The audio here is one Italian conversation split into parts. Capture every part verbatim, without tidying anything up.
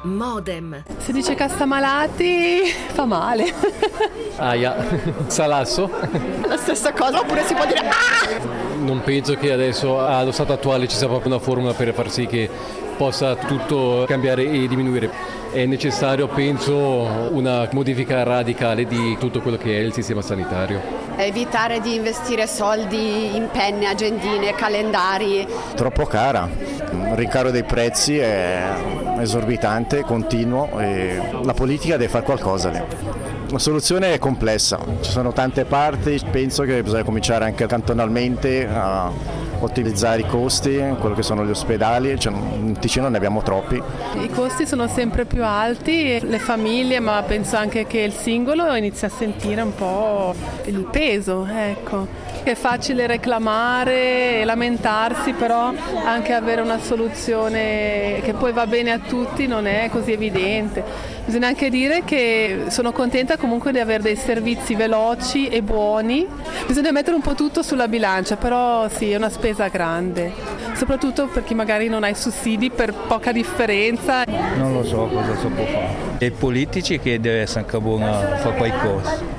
Modem. Si dice Cassamalati fa male. Aia, Salasso. La stessa cosa, oppure si può dire ah! Non penso che adesso allo stato attuale ci sia proprio una formula per far sì che possa tutto cambiare e diminuire. È necessario, penso, una modifica radicale di tutto quello che è il sistema sanitario. Evitare di investire soldi in penne, agendine, calendari. Troppo cara, il rincaro dei prezzi è esorbitante, continuo e la politica deve fare qualcosa lì. La soluzione è complessa, ci sono tante parti, penso che bisogna cominciare anche cantonalmente a ottimizzare i costi, quello che sono gli ospedali, cioè, in Ticino ne abbiamo troppi. I costi sono sempre più alti, le famiglie, ma penso anche che il singolo inizia a sentire un po' il peso, ecco. È facile reclamare e lamentarsi, però anche avere una soluzione che poi va bene a tutti non è così evidente. Bisogna anche dire che sono contenta comunque di avere dei servizi veloci e buoni. Bisogna mettere un po' tutto sulla bilancia, però sì, è una spesa grande, soprattutto per chi magari non ha i sussidi per poca differenza. Non lo so cosa si può fare. E i politici che deve essere anche buono a fare qualcosa.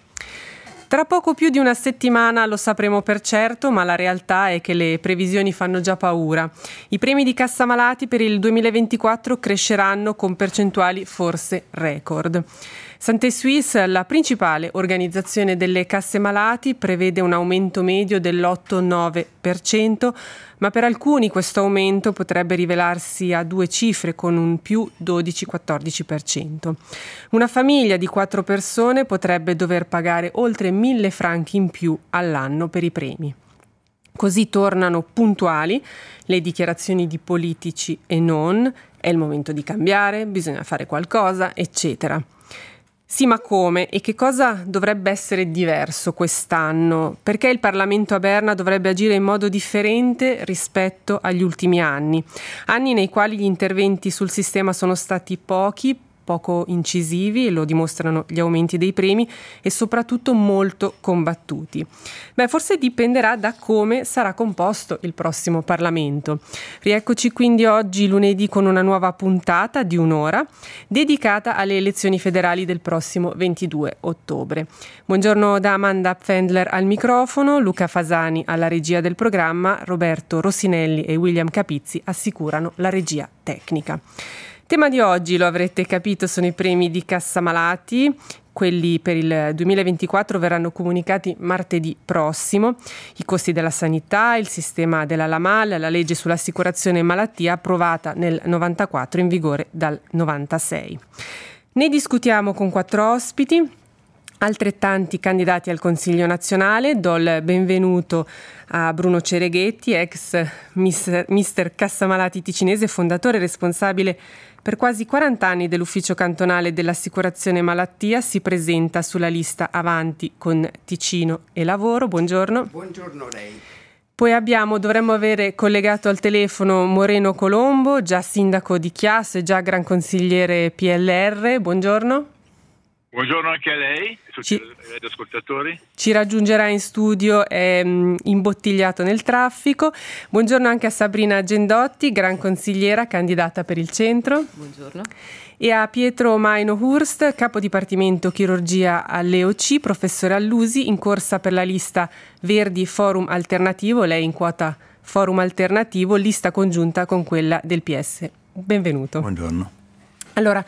Tra poco più di una settimana lo sapremo per certo, ma la realtà è che le previsioni fanno già paura. I premi di Cassamalati per il duemilaventiquattro cresceranno con percentuali forse record. Santé Suisse, la principale organizzazione delle casse malati, prevede un aumento medio dell'otto nove per cento, ma per alcuni questo aumento potrebbe rivelarsi a due cifre con un più dodici quattordici per cento. Una famiglia di quattro persone potrebbe dover pagare oltre mille franchi in più all'anno per i premi. Così tornano puntuali le dichiarazioni di politici e non, è il momento di cambiare, bisogna fare qualcosa, eccetera. Sì, ma come? E che cosa dovrebbe essere diverso quest'anno? Perché il Parlamento a Berna dovrebbe agire in modo differente rispetto agli ultimi anni? Anni nei quali gli interventi sul sistema sono stati pochi, poco incisivi, lo dimostrano gli aumenti dei premi, e soprattutto molto combattuti. Beh, forse dipenderà da come sarà composto il prossimo Parlamento. Rieccoci quindi oggi lunedì con una nuova puntata di un'ora dedicata alle elezioni federali del prossimo ventidue ottobre. Buongiorno da Amanda Pfändler al microfono, Luca Fasani alla regia del programma, Roberto Rossinelli e William Capizzi assicurano la regia tecnica. Tema di oggi, lo avrete capito, sono i premi di Cassamalati. Quelli per il duemilaventiquattro verranno comunicati martedì prossimo. I costi della sanità, il sistema della LAMAL, la legge sull'assicurazione malattia approvata nel novantaquattro, in vigore dal novantasei. Ne discutiamo con quattro ospiti. Altrettanti candidati al Consiglio nazionale. Do il benvenuto a Bruno Cereghetti, ex mister, mister Cassamalati ticinese, fondatore e responsabile per quasi quaranta anni dell'ufficio cantonale dell'assicurazione malattia. Si presenta sulla lista Avanti con Ticino e Lavoro. Buongiorno. Buongiorno lei. Poi abbiamo, dovremmo avere collegato al telefono Moreno Colombo, già sindaco di Chiasso e già gran consigliere P L R. Buongiorno. Buongiorno anche a lei, tutti ci, gli ascoltatori. Ci raggiungerà in studio, è mh, imbottigliato nel traffico. Buongiorno anche a Sabrina Gendotti, gran consigliera, candidata per il centro. Buongiorno. E a Pietro Maino Hurst, capo dipartimento chirurgia all'E O C, professore all'U S I, in corsa per la lista Verdi Forum Alternativo, lei in quota Forum Alternativo, lista congiunta con quella del P S. Benvenuto. Buongiorno. Allora,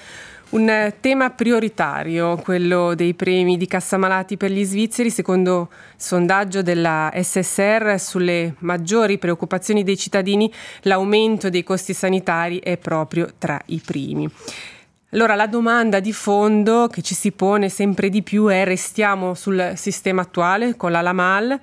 un tema prioritario, quello dei premi di Cassamalati per gli svizzeri. Secondo sondaggio della S S R, sulle maggiori preoccupazioni dei cittadini, l'aumento dei costi sanitari è proprio tra i primi. Allora, la domanda di fondo che ci si pone sempre di più è: restiamo sul sistema attuale con la LAMAL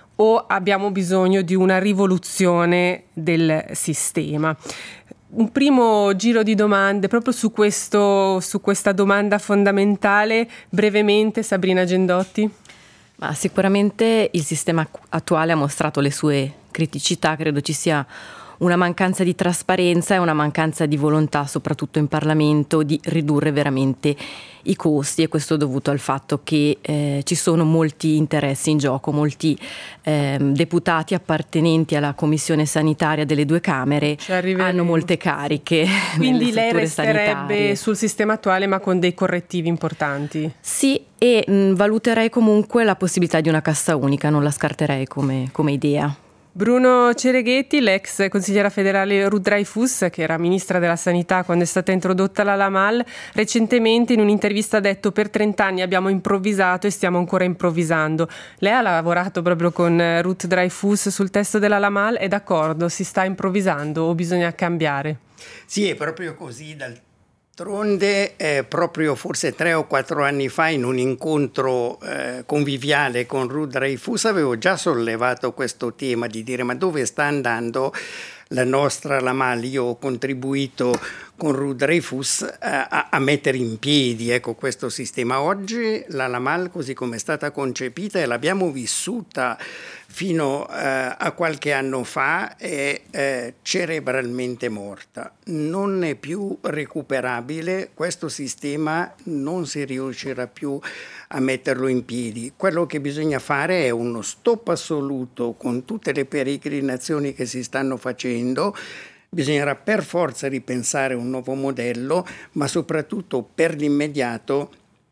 o abbiamo bisogno di una rivoluzione del sistema? Un primo giro di domande proprio su questo, su questa domanda fondamentale, brevemente, Sabrina Gendotti. Ma sicuramente il sistema attuale ha mostrato le sue criticità, credo ci sia una mancanza di trasparenza e una mancanza di volontà, soprattutto in Parlamento, di ridurre veramente i costi, e questo dovuto al fatto che eh, ci sono molti interessi in gioco, molti eh, deputati appartenenti alla Commissione sanitaria delle due Camere hanno molte cariche. Quindi lei resterebbe sanitarie. sul sistema attuale ma con dei correttivi importanti? Sì, e mh, valuterei comunque la possibilità di una cassa unica, non la scarterei come, come idea. Bruno Cereghetti, l'ex consigliera federale Ruth Dreyfus, che era ministra della Sanità quando è stata introdotta la Lamal, recentemente in un'intervista ha detto: per trent'anni abbiamo improvvisato e stiamo ancora improvvisando. Lei ha lavorato proprio con Ruth Dreyfus sul testo della Lamal, è d'accordo? Si sta improvvisando o bisogna cambiare? Sì, è proprio così. D'altronde, eh, proprio forse tre o quattro anni fa, in un incontro eh, conviviale con Ruth Dreyfus, avevo già sollevato questo tema di dire: ma dove sta andando la nostra Lamal? Io ho contribuito con Ruth Dreyfus a, a, a mettere in piedi ecco, questo sistema. Oggi la Lamal, così come è stata concepita, e l'abbiamo vissuta fino eh, a qualche anno fa, è eh, cerebralmente morta. Non è più recuperabile, questo sistema non si riuscirà più a metterlo in piedi. Quello che bisogna fare è uno stop assoluto con tutte le peregrinazioni che si stanno facendo. Bisognerà per forza ripensare un nuovo modello, ma soprattutto per l'immediato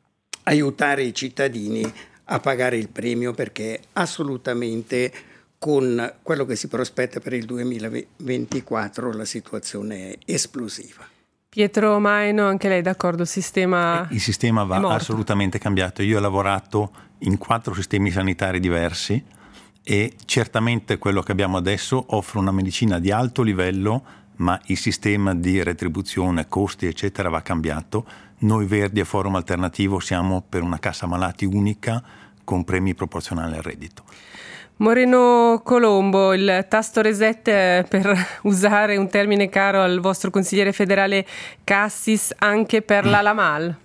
aiutare i cittadini a pagare il premio, perché assolutamente con quello che si prospetta per il duemilaventiquattro la situazione è esplosiva. Pietro Maino, anche lei d'accordo? Il sistema, il sistema va assolutamente cambiato. Io ho lavorato in quattro sistemi sanitari diversi e certamente quello che abbiamo adesso offre una medicina di alto livello, ma il sistema di retribuzione, costi eccetera va cambiato. Noi Verdi e Forum Alternativo siamo per una cassa malati unica con premi proporzionali al reddito. Moreno Colombo, il tasto reset, per usare un termine caro al vostro consigliere federale Cassis, anche per la Lamal?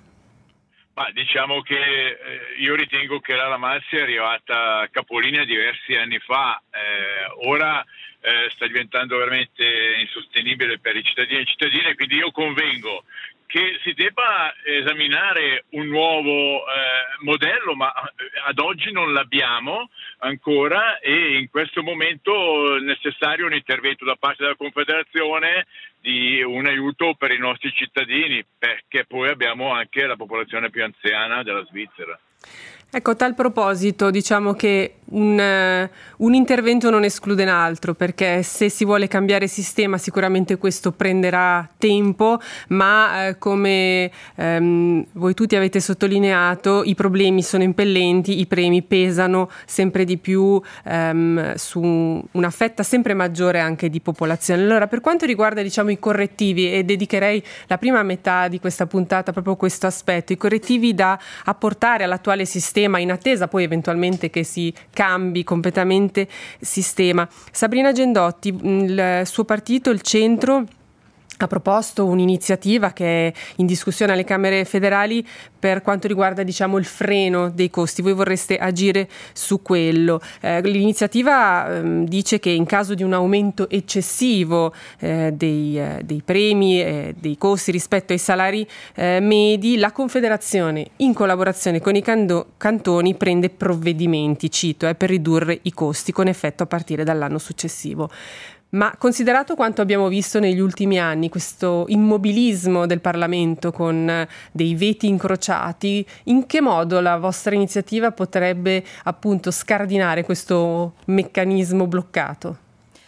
Ma diciamo che eh, io ritengo che la Lamal sia arrivata a capolinea diversi anni fa, eh, ora eh, sta diventando veramente insostenibile per i cittadini e cittadine, quindi io convengo che si debba esaminare un nuovo eh, modello, ma ad oggi non l'abbiamo ancora, e in questo momento è necessario un intervento da parte della Confederazione di un aiuto per i nostri cittadini, perché poi abbiamo anche la popolazione più anziana della Svizzera. Ecco, a tal proposito, diciamo che un, uh, un intervento non esclude un altro, perché se si vuole cambiare sistema sicuramente questo prenderà tempo, ma uh, come um, voi tutti avete sottolineato, i problemi sono impellenti, i premi pesano sempre di più um, su una fetta sempre maggiore anche di popolazione. Allora, per quanto riguarda diciamo i correttivi, e dedicherei la prima metà di questa puntata proprio a questo aspetto, i correttivi da apportare all'attuale sistema in attesa poi eventualmente che si cambi completamente sistema. Sabrina Gendotti, il suo partito, il Centro, ha proposto un'iniziativa che è in discussione alle Camere federali per quanto riguarda diciamo il freno dei costi. Voi vorreste agire su quello. Eh, l'iniziativa eh, dice che in caso di un aumento eccessivo eh, dei, eh, dei premi e eh, dei costi rispetto ai salari eh, medi, la Confederazione in collaborazione con i cando- cantoni prende provvedimenti, cito, eh, per ridurre i costi con effetto a partire dall'anno successivo. Ma considerato quanto abbiamo visto negli ultimi anni, questo immobilismo del Parlamento con dei veti incrociati, in che modo la vostra iniziativa potrebbe appunto scardinare questo meccanismo bloccato?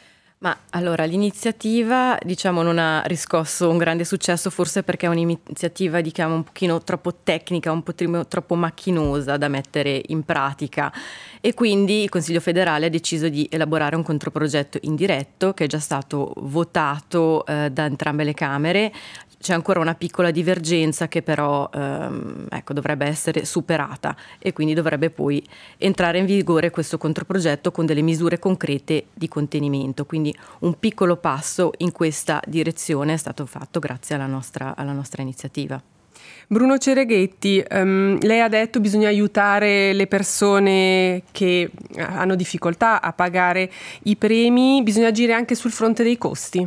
Ma allora l'iniziativa diciamo non ha riscosso un grande successo, forse perché è un'iniziativa diciamo un pochino troppo tecnica, un po' troppo macchinosa da mettere in pratica, e quindi il Consiglio federale ha deciso di elaborare un controprogetto indiretto che è già stato votato eh, da entrambe le Camere. C'è ancora una piccola divergenza che però ehm, ecco, dovrebbe essere superata, e quindi dovrebbe poi entrare in vigore questo controprogetto con delle misure concrete di contenimento. Quindi un piccolo passo in questa direzione è stato fatto grazie alla nostra, alla nostra iniziativa. Bruno Cereghetti, um, lei ha detto bisogna aiutare le persone che hanno difficoltà a pagare i premi, bisogna agire anche sul fronte dei costi.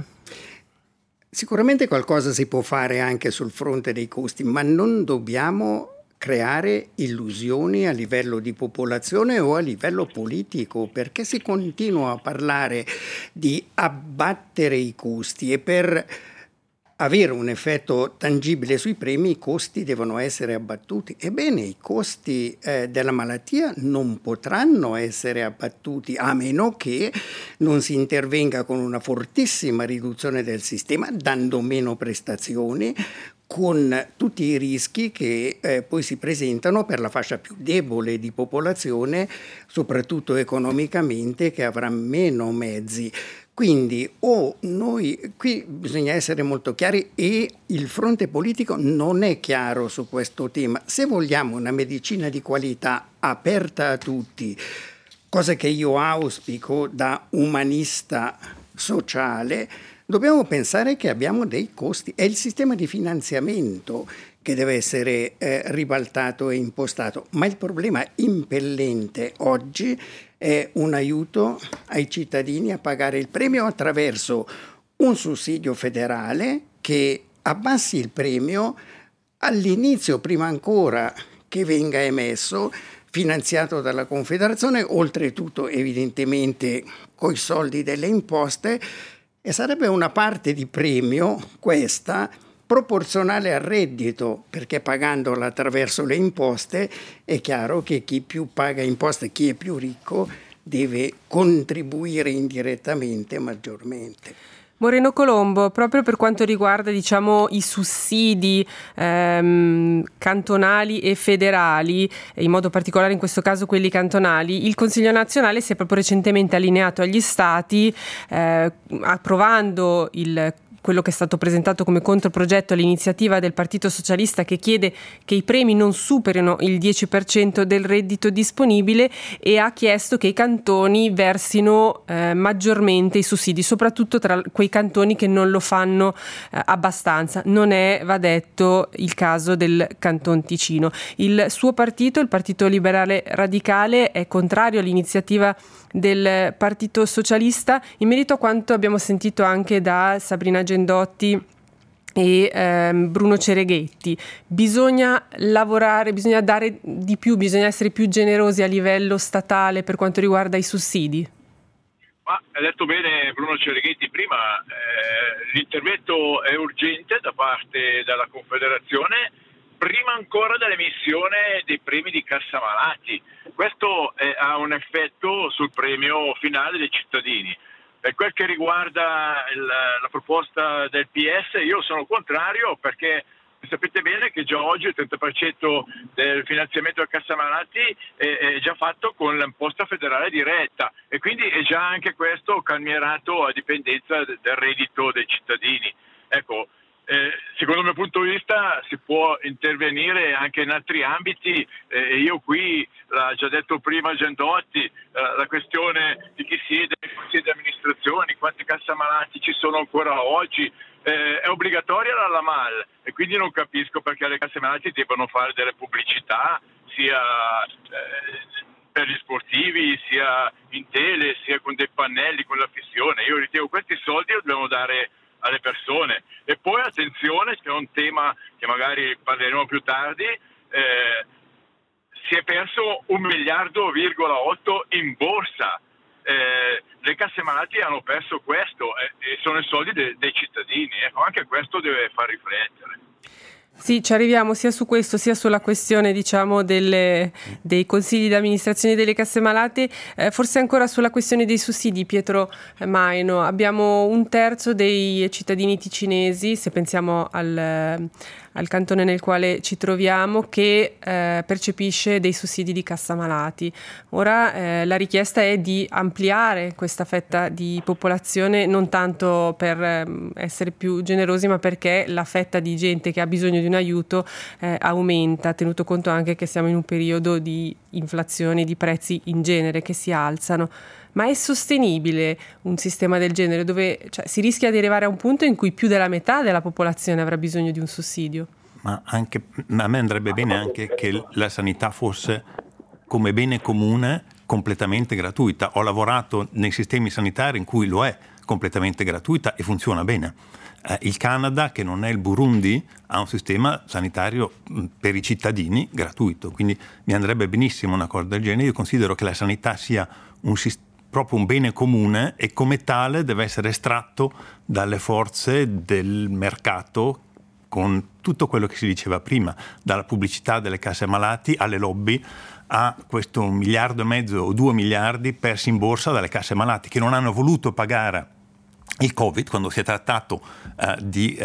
Sicuramente qualcosa si può fare anche sul fronte dei costi, ma non dobbiamo creare illusioni a livello di popolazione o a livello politico, perché si continua a parlare di abbattere i costi e per avere un effetto tangibile sui premi i costi devono essere abbattuti. Ebbene, i costi eh, della malattia non potranno essere abbattuti a meno che non si intervenga con una fortissima riduzione del sistema, dando meno prestazioni, con tutti i rischi che eh, poi si presentano per la fascia più debole di popolazione, soprattutto economicamente, che avrà meno mezzi. Quindi o noi, qui bisogna essere molto chiari e il fronte politico non è chiaro su questo tema. Se vogliamo una medicina di qualità aperta a tutti, cosa che io auspico da umanista sociale, dobbiamo pensare che abbiamo dei costi. È il sistema di finanziamento che deve essere eh, ribaltato e impostato, ma il problema impellente oggi è un aiuto ai cittadini a pagare il premio attraverso un sussidio federale che abbassi il premio all'inizio, prima ancora che venga emesso, finanziato dalla Confederazione, oltretutto evidentemente coi soldi delle imposte, e sarebbe una parte di premio questa proporzionale al reddito, perché pagandola attraverso le imposte è chiaro che chi più paga imposte, chi è più ricco, deve contribuire indirettamente maggiormente. Moreno Colombo, proprio per quanto riguarda diciamo i sussidi ehm, cantonali e federali, in modo particolare in questo caso quelli cantonali, il Consiglio nazionale si è proprio recentemente allineato agli Stati eh, approvando il quello che è stato presentato come controprogetto all'iniziativa del Partito Socialista, che chiede che i premi non superino il dieci per cento del reddito disponibile, e ha chiesto che i cantoni versino eh, maggiormente i sussidi, soprattutto tra quei cantoni che non lo fanno eh, abbastanza. Non è, va detto, il caso del Canton Ticino. Il suo partito, il Partito Liberale Radicale, è contrario all'iniziativa del Partito Socialista, in merito a quanto abbiamo sentito anche da Sabrina Gendotti e ehm, Bruno Cereghetti. Bisogna lavorare, bisogna dare di più, bisogna essere più generosi a livello statale per quanto riguarda i sussidi. Ma ha detto bene Bruno Cereghetti prima, eh, l'intervento è urgente da parte della Confederazione, prima ancora dell'emissione dei premi di cassa malati. Questo eh, ha un effetto sul premio finale dei cittadini. Per quel che riguarda il, la proposta del P S, io sono contrario, perché sapete bene che già oggi il trenta per cento del finanziamento del cassa malati è, è già fatto con l'imposta federale diretta, e quindi è già anche questo calmierato a dipendenza del reddito dei cittadini. Ecco, Eh, secondo il mio punto di vista si può intervenire anche in altri ambiti, eh, io qui, l'ha già detto prima Gendotti, eh, la questione di chi siede nei consigli di amministrazione, quanti cassamalati ci sono ancora oggi, eh, è obbligatoria la LAMAL, e quindi non capisco perché le casse malati debbano fare delle pubblicità sia eh, per gli sportivi, sia in tele, sia con dei pannelli, con la fissione. Io ritengo questi soldi li dobbiamo dare alle persone. E poi attenzione, c'è un tema che magari parleremo più tardi, eh, si è perso un miliardo virgola otto in borsa, eh, le casse malati hanno perso questo eh, e sono i soldi de- dei cittadini, ecco, anche questo deve far riflettere. Sì, ci arriviamo sia su questo sia sulla questione diciamo delle, dei consigli di amministrazione delle casse malate, eh, forse ancora sulla questione dei sussidi. Pietro Maino, abbiamo un terzo dei cittadini ticinesi, se pensiamo al, al cantone nel quale ci troviamo, che eh, percepisce dei sussidi di cassa malati. Ora eh, la richiesta è di ampliare questa fetta di popolazione, non tanto per eh, essere più generosi, ma perché la fetta di gente che ha bisogno di un aiuto eh, aumenta, tenuto conto anche che siamo in un periodo di inflazione, di prezzi in genere che si alzano. Ma è sostenibile un sistema del genere, dove cioè, si rischia di arrivare a un punto in cui più della metà della popolazione avrà bisogno di un sussidio? ma anche, a me andrebbe bene anche che la sanità fosse come bene comune completamente gratuita. Ho lavorato nei sistemi sanitari in cui lo è completamente gratuita e funziona bene. Eh, il Canada, che non è il Burundi, ha un sistema sanitario per i cittadini gratuito, quindi mi andrebbe benissimo una cosa del genere. Io considero che la sanità sia un sistema proprio un bene comune e come tale deve essere estratto dalle forze del mercato, con tutto quello che si diceva prima, dalla pubblicità delle casse malati alle lobby, a questo miliardo e mezzo o due miliardi persi in borsa dalle casse malati, che non hanno voluto pagare il Covid quando si è trattato uh, di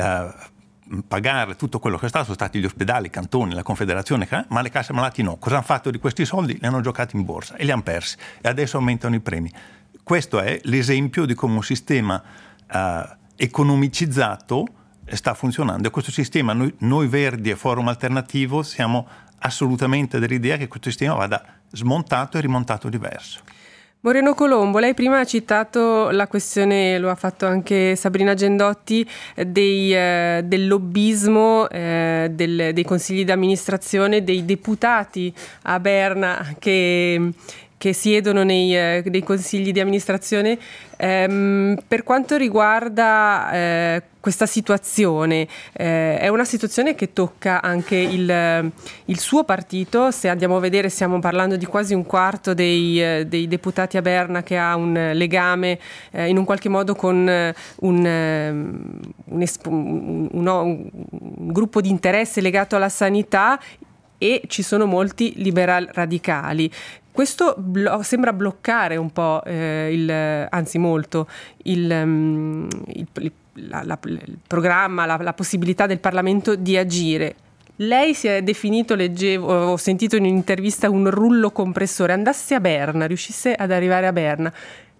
uh, pagare tutto quello che è stato, sono stati gli ospedali, i cantoni, la Confederazione, ma le casse malati no. Cosa hanno fatto di questi soldi? Li hanno giocati in borsa e li hanno persi e adesso aumentano i premi. Questo è l'esempio di come un sistema uh, economicizzato sta funzionando, e questo sistema noi, noi Verdi e Forum Alternativo siamo assolutamente dell'idea che questo sistema vada smontato e rimontato diverso. Moreno Colombo, lei prima ha citato la questione, lo ha fatto anche Sabrina Gendotti, dei, eh, del lobbismo eh, del, dei consigli d'amministrazione, dei deputati a Berna che, che siedono nei, eh, nei consigli di amministrazione. Ehm, per quanto riguarda eh, questa situazione, eh, è una situazione che tocca anche il, il suo partito. Se andiamo a vedere, stiamo parlando di quasi un quarto dei, eh, dei deputati a Berna che ha un legame eh, in un qualche modo con eh, un, eh, un, esp- un, un, un, un gruppo di interesse legato alla sanità, e ci sono molti liberal radicali. Questo blo- sembra bloccare un po', eh, il, anzi molto, il, um, il, il, la, la, il programma, la, la possibilità del Parlamento di agire. Lei si è definito, leggevo, ho sentito in un'intervista, un rullo compressore. Andasse a Berna, riuscisse ad arrivare a Berna,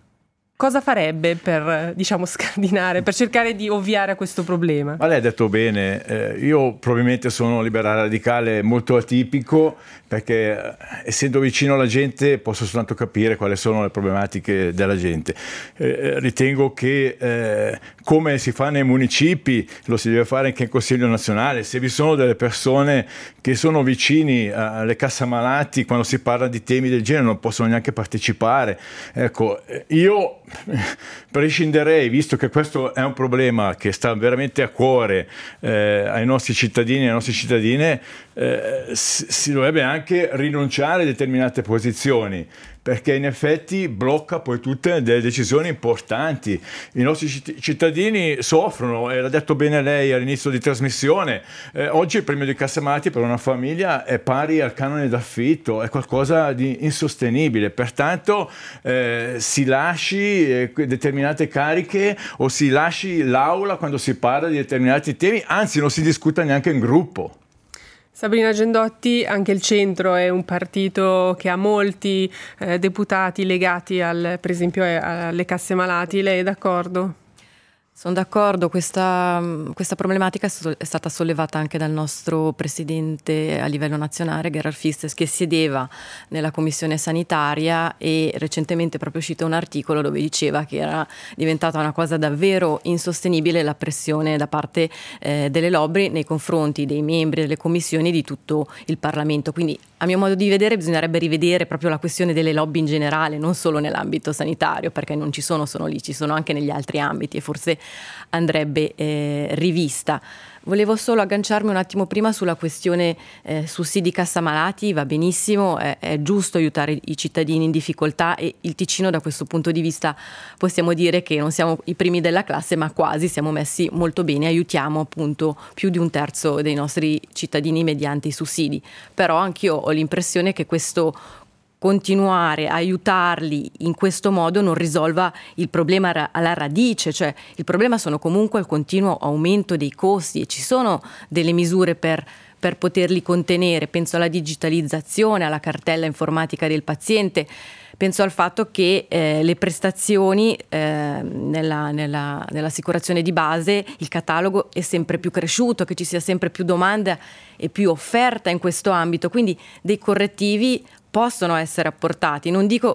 cosa farebbe per, diciamo, scardinare, per cercare di ovviare a questo problema? Ma lei ha detto bene, eh, io probabilmente sono liberale radicale molto atipico, perché eh, essendo vicino alla gente posso soltanto capire quali sono le problematiche della gente. Eh, ritengo che eh, come si fa nei municipi lo si deve fare anche in Consiglio nazionale. Se vi sono delle persone che sono vicini alle cassamalati, quando si parla di temi del genere non possono neanche partecipare. Ecco, io prescinderei, visto che questo è un problema che sta veramente a cuore eh, ai nostri cittadini e alle nostre cittadine, eh, si, si dovrebbe anche rinunciare a determinate posizioni, perché in effetti blocca poi tutte delle decisioni importanti. I nostri cittadini soffrono, e l'ha detto bene lei all'inizio di trasmissione, eh, oggi il premio di cassamalati per una famiglia è pari al canone d'affitto, è qualcosa di insostenibile. Pertanto eh, si lasci eh, determinate cariche o si lasci l'aula quando si parla di determinati temi, anzi non si discuta neanche in gruppo. Sabrina Gendotti, anche il centro è un partito che ha molti eh, deputati legati al, per esempio alle casse malati. Lei è d'accordo? Sono d'accordo, questa, questa problematica è stata sollevata anche dal nostro presidente a livello nazionale, Gerhard Fistes, che siedeva nella commissione sanitaria, e recentemente è proprio uscito un articolo dove diceva che era diventata una cosa davvero insostenibile la pressione da parte eh, delle lobby nei confronti dei membri delle commissioni di tutto il Parlamento. Quindi, a mio modo di vedere, bisognerebbe rivedere proprio la questione delle lobby in generale, non solo nell'ambito sanitario, perché non ci sono solo lì, ci sono anche negli altri ambiti, e forse andrebbe eh, rivista. Volevo solo agganciarmi un attimo prima sulla questione eh, sussidi cassamalati. Va benissimo, è, è giusto aiutare i cittadini in difficoltà, e il Ticino da questo punto di vista possiamo dire che non siamo i primi della classe, ma quasi siamo messi molto bene, aiutiamo appunto più di un terzo dei nostri cittadini mediante i sussidi. Però anch'io ho l'impressione che questo continuare a aiutarli in questo modo non risolva il problema alla radice, cioè il problema sono comunque il continuo aumento dei costi, e ci sono delle misure per, per poterli contenere. Penso alla digitalizzazione, alla cartella informatica del paziente, penso al fatto che eh, le prestazioni eh, nella, nella, nell'assicurazione di base, il catalogo è sempre più cresciuto, che ci sia sempre più domanda e più offerta in questo ambito, quindi dei correttivi possono essere apportati. Non dico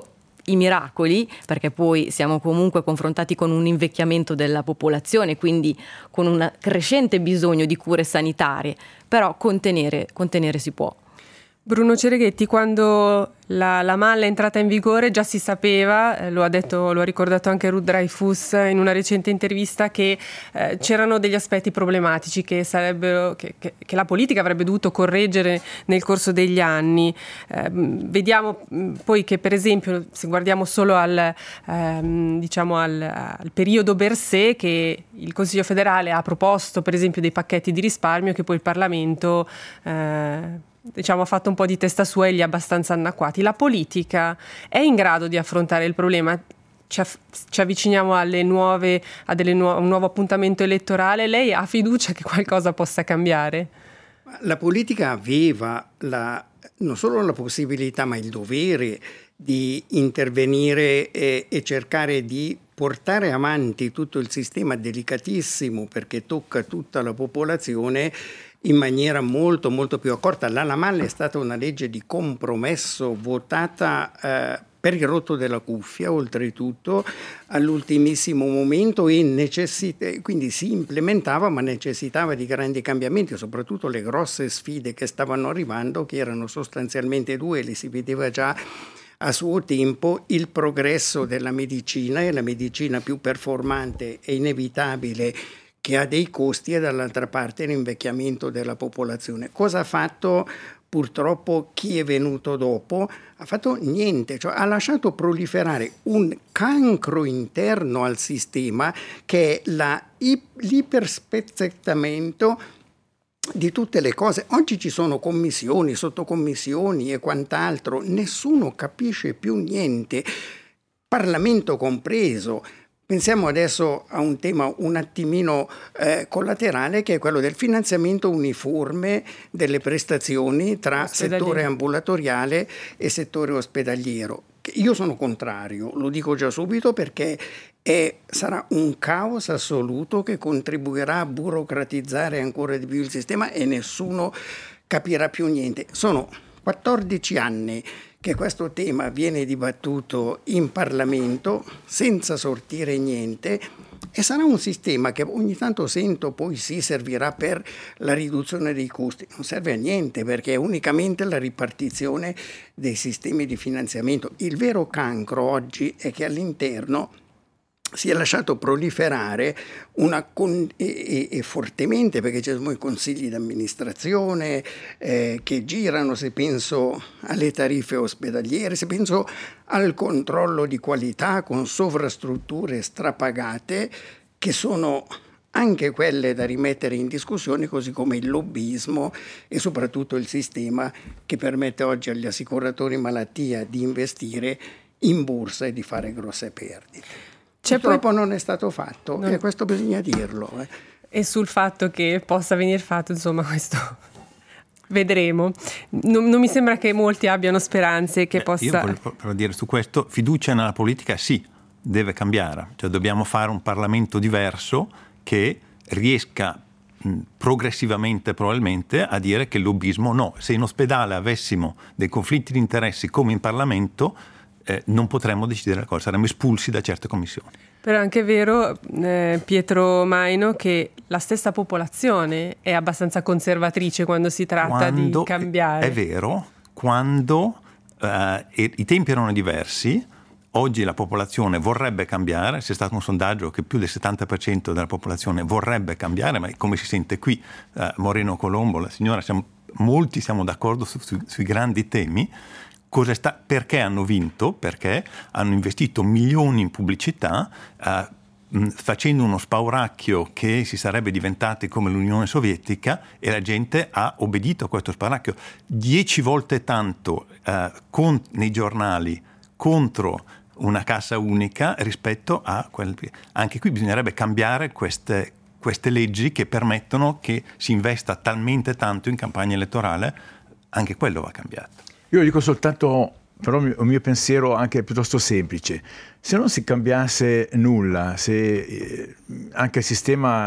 i miracoli, perché poi siamo comunque confrontati con un invecchiamento della popolazione, quindi con un crescente bisogno di cure sanitarie, però contenere, contenere si può. Bruno Cereghetti, quando la, la M A L è entrata in vigore già si sapeva, eh, lo ha detto, lo ha ricordato anche Ruth Dreifuss in una recente intervista, che eh, c'erano degli aspetti problematici che, sarebbero, che, che, che la politica avrebbe dovuto correggere nel corso degli anni. Eh, vediamo poi che, per esempio, se guardiamo solo al, ehm, diciamo al, al periodo Berset, che il Consiglio federale ha proposto per esempio dei pacchetti di risparmio che poi il Parlamento eh, diciamo ha fatto un po' di testa sua e li ha abbastanza annacquati. La politica è in grado di affrontare il problema? Ci, aff- ci avviciniamo alle nuove, a delle nu- un nuovo appuntamento elettorale. Lei ha fiducia che qualcosa possa cambiare? La politica aveva la, non solo la possibilità ma il dovere di intervenire e, e cercare di portare avanti tutto il sistema delicatissimo, perché tocca tutta la popolazione, in maniera molto molto più accorta. La M A L è stata una legge di compromesso votata eh, per il rotto della cuffia, oltretutto all'ultimissimo momento, e necessita, quindi si implementava ma necessitava di grandi cambiamenti, soprattutto le grosse sfide che stavano arrivando, che erano sostanzialmente due, le si vedeva già a suo tempo: il progresso della medicina, e la medicina più performante e inevitabile che ha dei costi, e dall'altra parte l'invecchiamento della popolazione. Cosa ha fatto purtroppo chi è venuto dopo? Ha fatto niente, cioè ha lasciato proliferare un cancro interno al sistema, che è la, l'iperspezzettamento di tutte le cose. Oggi ci sono commissioni, sottocommissioni e quant'altro, nessuno capisce più niente, Parlamento compreso. Pensiamo adesso a un tema un attimino eh, collaterale, che è quello del finanziamento uniforme delle prestazioni tra settore ambulatoriale e settore ospedaliero. Io sono contrario, lo dico già subito, perché è, sarà un caos assoluto che contribuirà a burocratizzare ancora di più il sistema e nessuno capirà più niente. Sono quattordici anni che questo tema viene dibattuto in Parlamento senza sortire niente, e sarà un sistema che ogni tanto sento poi si servirà per la riduzione dei costi. Non serve a niente, perché è unicamente la ripartizione dei sistemi di finanziamento. Il vero cancro oggi è che all'interno si è lasciato proliferare una con, e, e, e fortemente, perché ci sono i consigli d'amministrazione eh, che girano, se penso alle tariffe ospedaliere, se penso al controllo di qualità con sovrastrutture strapagate, che sono anche quelle da rimettere in discussione, così come il lobbismo e soprattutto il sistema che permette oggi agli assicuratori malattia di investire in borsa e di fare grosse perdite. C'è Purtroppo poi... non è stato fatto, no. E questo bisogna dirlo. Eh. E sul fatto che possa venir fatto, insomma, questo vedremo. Non, non mi sembra che molti abbiano speranze che Beh, possa... Io voglio proprio dire su questo, fiducia nella politica sì, deve cambiare. Cioè dobbiamo fare un Parlamento diverso che riesca mh, progressivamente probabilmente a dire che il lobbismo no. Se in ospedale avessimo dei conflitti di interessi come in Parlamento, Eh, non potremmo decidere la cosa, saremmo espulsi da certe commissioni. Però è anche vero, eh, Pietro Maino, che la stessa popolazione è abbastanza conservatrice quando si tratta quando di cambiare. È vero, quando eh, i tempi erano diversi, oggi la popolazione vorrebbe cambiare, c'è stato un sondaggio che più del settanta per cento della popolazione vorrebbe cambiare, ma come si sente qui, eh, Moreno Colombo, la signora, siamo, molti siamo d'accordo su, su, sui grandi temi. Cosa sta, perché hanno vinto? Perché hanno investito milioni in pubblicità, eh, mh, facendo uno spauracchio che si sarebbe diventati come l'Unione Sovietica, e la gente ha obbedito a questo spauracchio. Dieci volte tanto eh, con, nei giornali contro una cassa unica rispetto a quel. Anche qui bisognerebbe cambiare queste, queste leggi che permettono che si investa talmente tanto in campagna elettorale. Anche quello va cambiato. Io dico soltanto, però un mio pensiero anche piuttosto semplice: se non si cambiasse nulla, se anche il sistema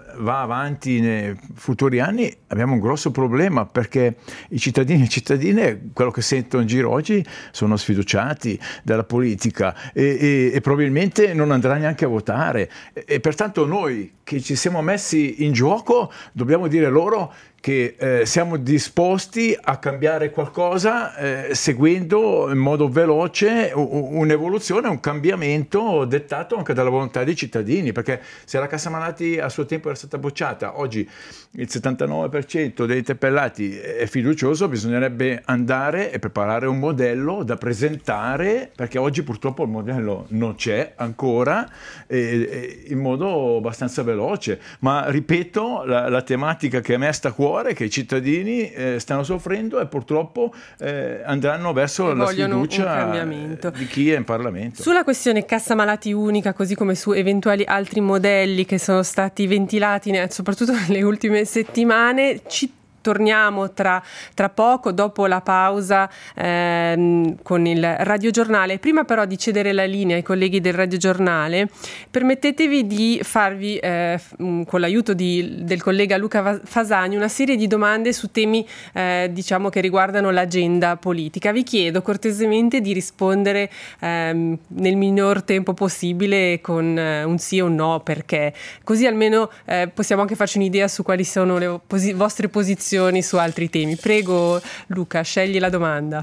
va avanti nei futuri anni abbiamo un grosso problema, perché i cittadini e cittadine, quello che sento in giro oggi, sono sfiduciati dalla politica e, e, e probabilmente non andrà neanche a votare, e, e pertanto noi che ci siamo messi in gioco dobbiamo dire loro che eh, siamo disposti a cambiare qualcosa eh, seguendo in modo veloce un'evoluzione, un cambiamento dettato anche dalla volontà dei cittadini, perché se la Cassa Malati a suo tempo era stata bocciata, oggi il settantanove per cento dei interpellati è fiducioso, bisognerebbe andare e preparare un modello da presentare, perché oggi purtroppo il modello non c'è ancora, e, e in modo abbastanza veloce, ma ripeto, la, la tematica che a me sta a cuore che i cittadini eh, stanno soffrendo e purtroppo eh, andranno verso e la vogliono sfiducia di chi è in Parlamento. Sulla questione Cassa Malati unica, così come su eventuali altri modelli che sono stati ventilati soprattutto nelle ultime settimane, ci torniamo tra, tra poco, dopo la pausa ehm, con il radiogiornale. Prima però di cedere la linea ai colleghi del radiogiornale, permettetevi di farvi, eh, con l'aiuto di, del collega Luca Fasani, una serie di domande su temi eh, diciamo che riguardano l'agenda politica. Vi chiedo cortesemente di rispondere ehm, nel minor tempo possibile con eh, un sì o un no, perché così almeno eh, possiamo anche farci un'idea su quali sono le posi- vostre posizioni su altri temi. Prego Luca, scegli la domanda.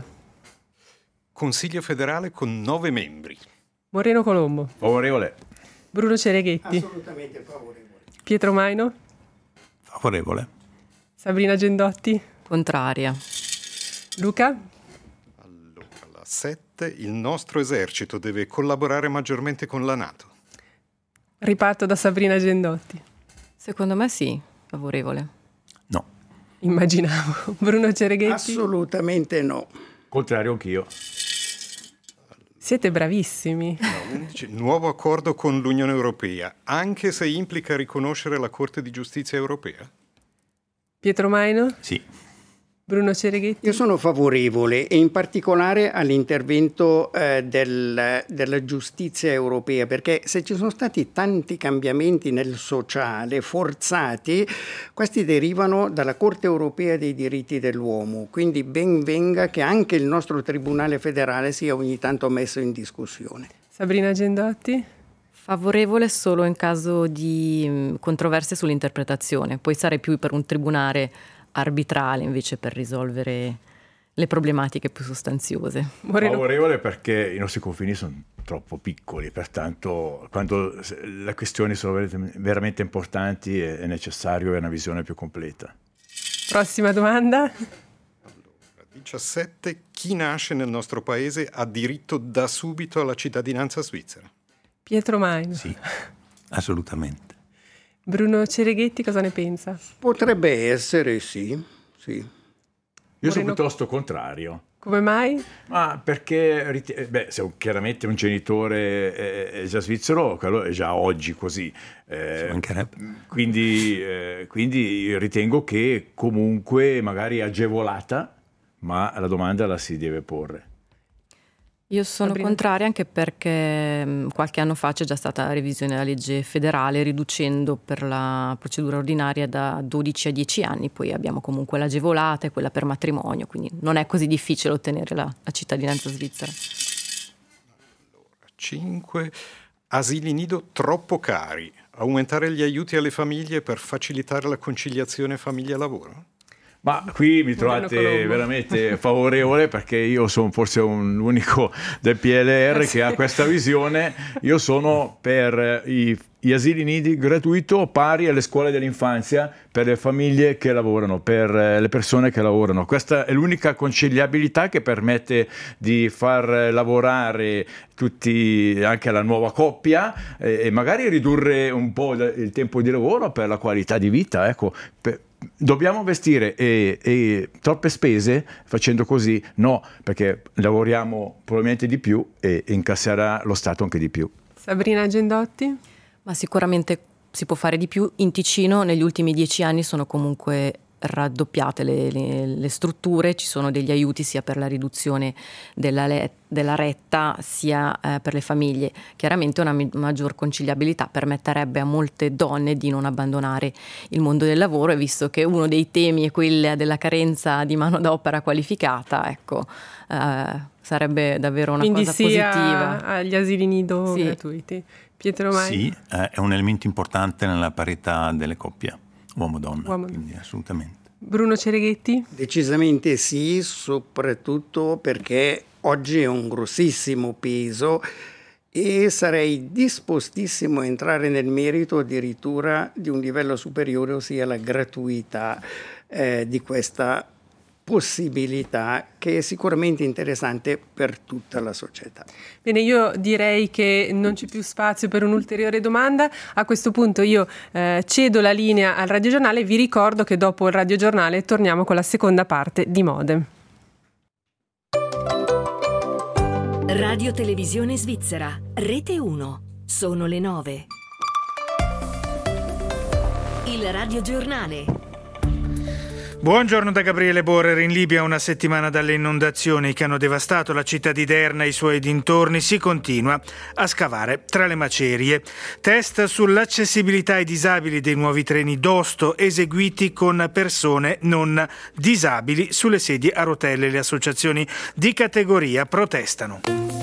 Consiglio federale con nove membri. Moreno Colombo. Favorevole. Bruno Cereghetti. Assolutamente favorevole. Pietro Maino. Favorevole. Sabrina Gendotti. Contraria. Luca. Allora, la sette. Il nostro esercito deve collaborare maggiormente con la NATO. Riparto da Sabrina Gendotti. Secondo me sì, favorevole. Immaginavo. Bruno Cereghetti? Assolutamente no. Contrario anch'io. Siete bravissimi. No, nuovo accordo con l'Unione Europea, anche se implica riconoscere la Corte di Giustizia Europea? Pietro Maino? Sì. Bruno Cereghetti? Io sono favorevole, e in particolare all'intervento eh, del, della giustizia europea, perché se ci sono stati tanti cambiamenti nel sociale forzati, questi derivano dalla Corte europea dei diritti dell'uomo, quindi ben venga che anche il nostro Tribunale federale sia ogni tanto messo in discussione. Sabrina Gendotti? Favorevole solo in caso di mh, controversie sull'interpretazione, poi sarei più per un tribunale arbitrale invece per risolvere le problematiche più sostanziose. Moreno. Favorevole perché i nostri confini sono troppo piccoli, pertanto quando le questioni sono veramente importanti è necessario avere una visione più completa. Prossima domanda. Allora, diciassette. Chi nasce nel nostro paese ha diritto da subito alla cittadinanza svizzera? Pietro Maino. Sì, assolutamente. Bruno Cereghetti cosa ne pensa? Potrebbe essere, sì, sì. Io Moreno... sono piuttosto contrario. Come mai? Ma perché, beh, se chiaramente un genitore è, è già svizzero, quello è già oggi così. Eh, quindi, eh, quindi ritengo che comunque magari agevolata, ma la domanda la si deve porre. Io sono Sabrina. contraria anche perché mh, qualche anno fa c'è già stata la revisione della legge federale riducendo per la procedura ordinaria da dodici a dieci anni, poi abbiamo comunque l'agevolata e quella per matrimonio, quindi non è così difficile ottenere la, la cittadinanza svizzera. Allora, cinque. Asili nido troppo cari. Aumentare gli aiuti alle famiglie per facilitare la conciliazione famiglia-lavoro? Ma qui mi trovate veramente favorevole, perché io sono forse un unico del P L R che ha questa visione. Io sono per i, gli asili nidi gratuito pari alle scuole dell'infanzia per le famiglie che lavorano, per le persone che lavorano. Questa è l'unica conciliabilità che permette di far lavorare tutti, anche la nuova coppia, e magari ridurre un po' il tempo di lavoro per la qualità di vita, ecco. Per, Dobbiamo investire e, e troppe spese facendo così? No, perché lavoriamo probabilmente di più e incasserà lo Stato anche di più. Sabrina Gendotti? Ma sicuramente si può fare di più. In Ticino negli ultimi dieci anni sono comunque raddoppiate le, le, le strutture, ci sono degli aiuti sia per la riduzione della, le, della retta sia eh, per le famiglie. Chiaramente una mi- maggior conciliabilità permetterebbe a molte donne di non abbandonare il mondo del lavoro, e visto che uno dei temi è quella della carenza di manodopera qualificata, ecco, eh, sarebbe davvero una Quindi cosa sia positiva. Agli asili nido Sì. gratuiti. Pietro Mai? Sì, eh, è un elemento importante nella parità delle coppie uomo-donna, Uomo. quindi assolutamente. Bruno Cereghetti? Decisamente sì, soprattutto perché oggi è un grossissimo peso e sarei dispostissimo a entrare nel merito addirittura di un livello superiore, ossia la gratuità eh, di questa possibilità, che è sicuramente interessante per tutta la società. Bene, io direi che non c'è più spazio per un'ulteriore domanda. A questo punto io eh, cedo la linea al radiogiornale. Vi ricordo che dopo il radiogiornale torniamo con la seconda parte di Mode. Radio Televisione Svizzera, Rete uno. Sono le nove. Il radiogiornale. Buongiorno da Gabriele Borer. In Libia, una settimana dalle inondazioni che hanno devastato la città di Derna e i suoi dintorni, si continua a scavare tra le macerie. Test sull'accessibilità ai disabili dei nuovi treni d'Osto eseguiti con persone non disabili sulle sedie a rotelle. Le associazioni di categoria protestano.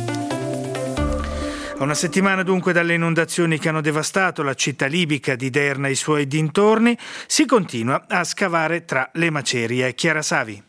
A una settimana dunque dalle inondazioni che hanno devastato la città libica di Derna e i suoi dintorni, si continua a scavare tra le macerie. Chiara Savi.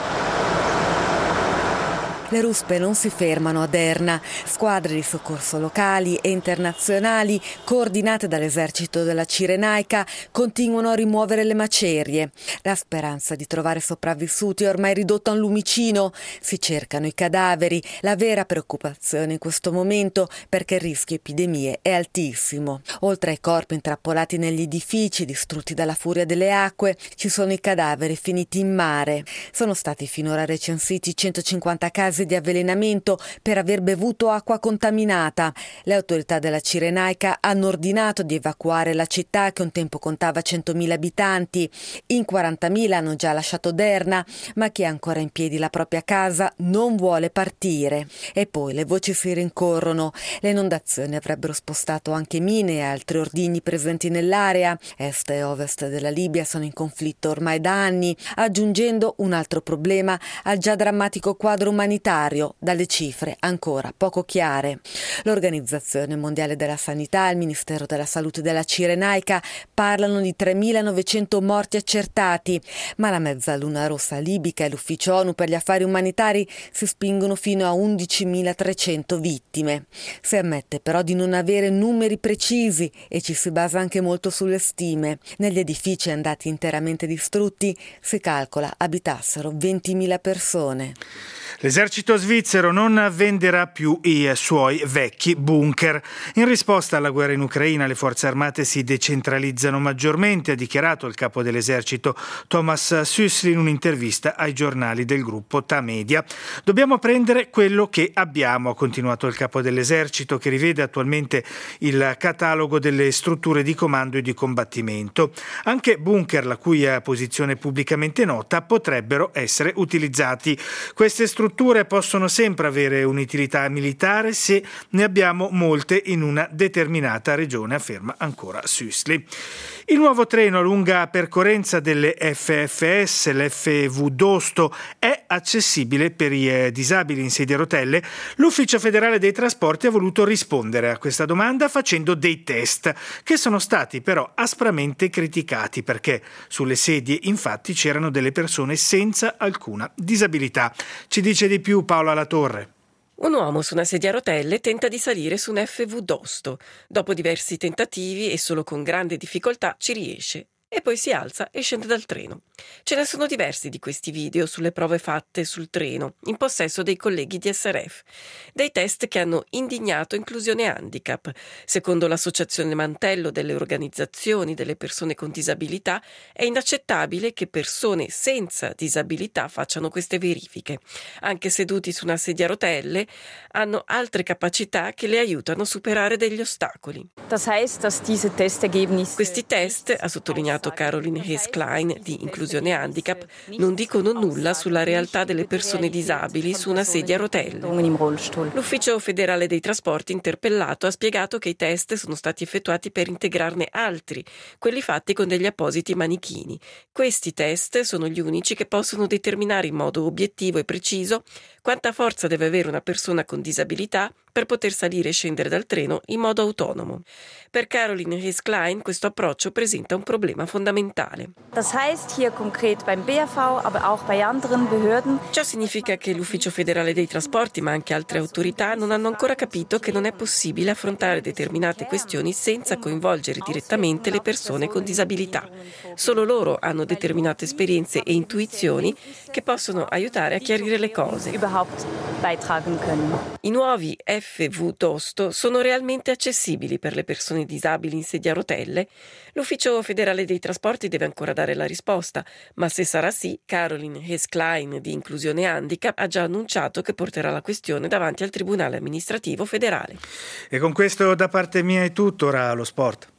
Le ruspe non si fermano a Derna. Squadre di soccorso locali e internazionali, coordinate dall'esercito della Cirenaica, continuano a rimuovere le macerie. La speranza di trovare sopravvissuti è ormai ridotta a un lumicino. Si cercano i cadaveri. La vera preoccupazione in questo momento, perché il rischio epidemie è altissimo. Oltre ai corpi intrappolati negli edifici distrutti dalla furia delle acque, ci sono i cadaveri finiti in mare. Sono stati finora recensiti centocinquanta casi di avvelenamento per aver bevuto acqua contaminata. Le autorità della Cirenaica hanno ordinato di evacuare la città, che un tempo contava centomila abitanti. In quarantamila hanno già lasciato Derna, ma chi ha ancora in piedi la propria casa non vuole partire. E poi le voci si rincorrono. Le inondazioni avrebbero spostato anche mine e altri ordigni presenti nell'area. Est e ovest della Libia sono in conflitto ormai da anni, aggiungendo un altro problema al già drammatico quadro umanitario, dalle cifre ancora poco chiare. L'Organizzazione Mondiale della Sanità e il Ministero della Salute della Cirenaica parlano di tremilanovecento morti accertati, ma la Mezzaluna Rossa libica e l'Ufficio ONU per gli affari umanitari si spingono fino a undicimilatrecento vittime. Si ammette però di non avere numeri precisi e ci si basa anche molto sulle stime. Negli edifici andati interamente distrutti si calcola abitassero ventimila persone. L'esercito svizzero non venderà più i suoi vecchi bunker. In risposta alla guerra in Ucraina, le forze armate si decentralizzano maggiormente, ha dichiarato il capo dell'esercito Thomas Süssli in un'intervista ai giornali del gruppo Tamedia. Dobbiamo prendere quello che abbiamo, ha continuato il capo dell'esercito, che rivede attualmente il catalogo delle strutture di comando e di combattimento. Anche bunker, la cui posizione pubblicamente nota, potrebbero essere utilizzati. Queste strutture strutture possono sempre avere un'utilità militare se ne abbiamo molte in una determinata regione, afferma ancora Süssli. Il nuovo treno a lunga percorrenza delle F F S, l'F V d'Osto, è accessibile per i disabili in sedia a rotelle. L'Ufficio federale dei trasporti ha voluto rispondere a questa domanda facendo dei test che sono stati però aspramente criticati, perché sulle sedie infatti c'erano delle persone senza alcuna disabilità. Ci dice di più Paola Latorre. Un uomo su una sedia a rotelle tenta di salire su un F V d'Osto. Dopo diversi tentativi e solo con grande difficoltà ci riesce. E poi si alza e scende dal treno. Ce ne sono diversi di questi video sulle prove fatte sul treno, in possesso dei colleghi di S R F. Dei test che hanno indignato Inclusione Handicap. Secondo l'associazione Mantello delle organizzazioni delle persone con disabilità, è inaccettabile che persone senza disabilità facciano queste verifiche. Anche seduti su una sedia a rotelle, hanno altre capacità che le aiutano a superare degli ostacoli. Das heißt, dass diese Testergebnisse... Questi test, ha sottolineato spiegato Caroline Hayes-Klein di Inclusione Handicap, non dicono nulla sulla realtà delle persone disabili su una sedia a rotelle. L'Ufficio federale dei trasporti, interpellato, ha spiegato che i test sono stati effettuati per integrarne altri, quelli fatti con degli appositi manichini. Questi test sono gli unici che possono determinare in modo obiettivo e preciso quanta forza deve avere una persona con disabilità per poter salire e scendere dal treno in modo autonomo. Per Caroline Hayes-Klein questo approccio presenta un problema fondamentale. Das heißt hier konkret beim B F V, aber auch bei anderen Behörden. Ciò significa che l'Ufficio federale dei trasporti, ma anche altre autorità, non hanno ancora capito che non è possibile affrontare determinate questioni senza coinvolgere direttamente le persone con disabilità. Solo loro hanno determinate esperienze e intuizioni che possono aiutare a chiarire le cose. I nuovi F V d'Osto sono realmente accessibili per le persone disabili in sedia a rotelle? L'Ufficio federale dei trasporti deve ancora dare la risposta, ma se sarà sì, Caroline Hayes-Klein di Inclusione Handicap ha già annunciato che porterà la questione davanti al Tribunale amministrativo federale. E con questo da parte mia è tutto, ora allo sport.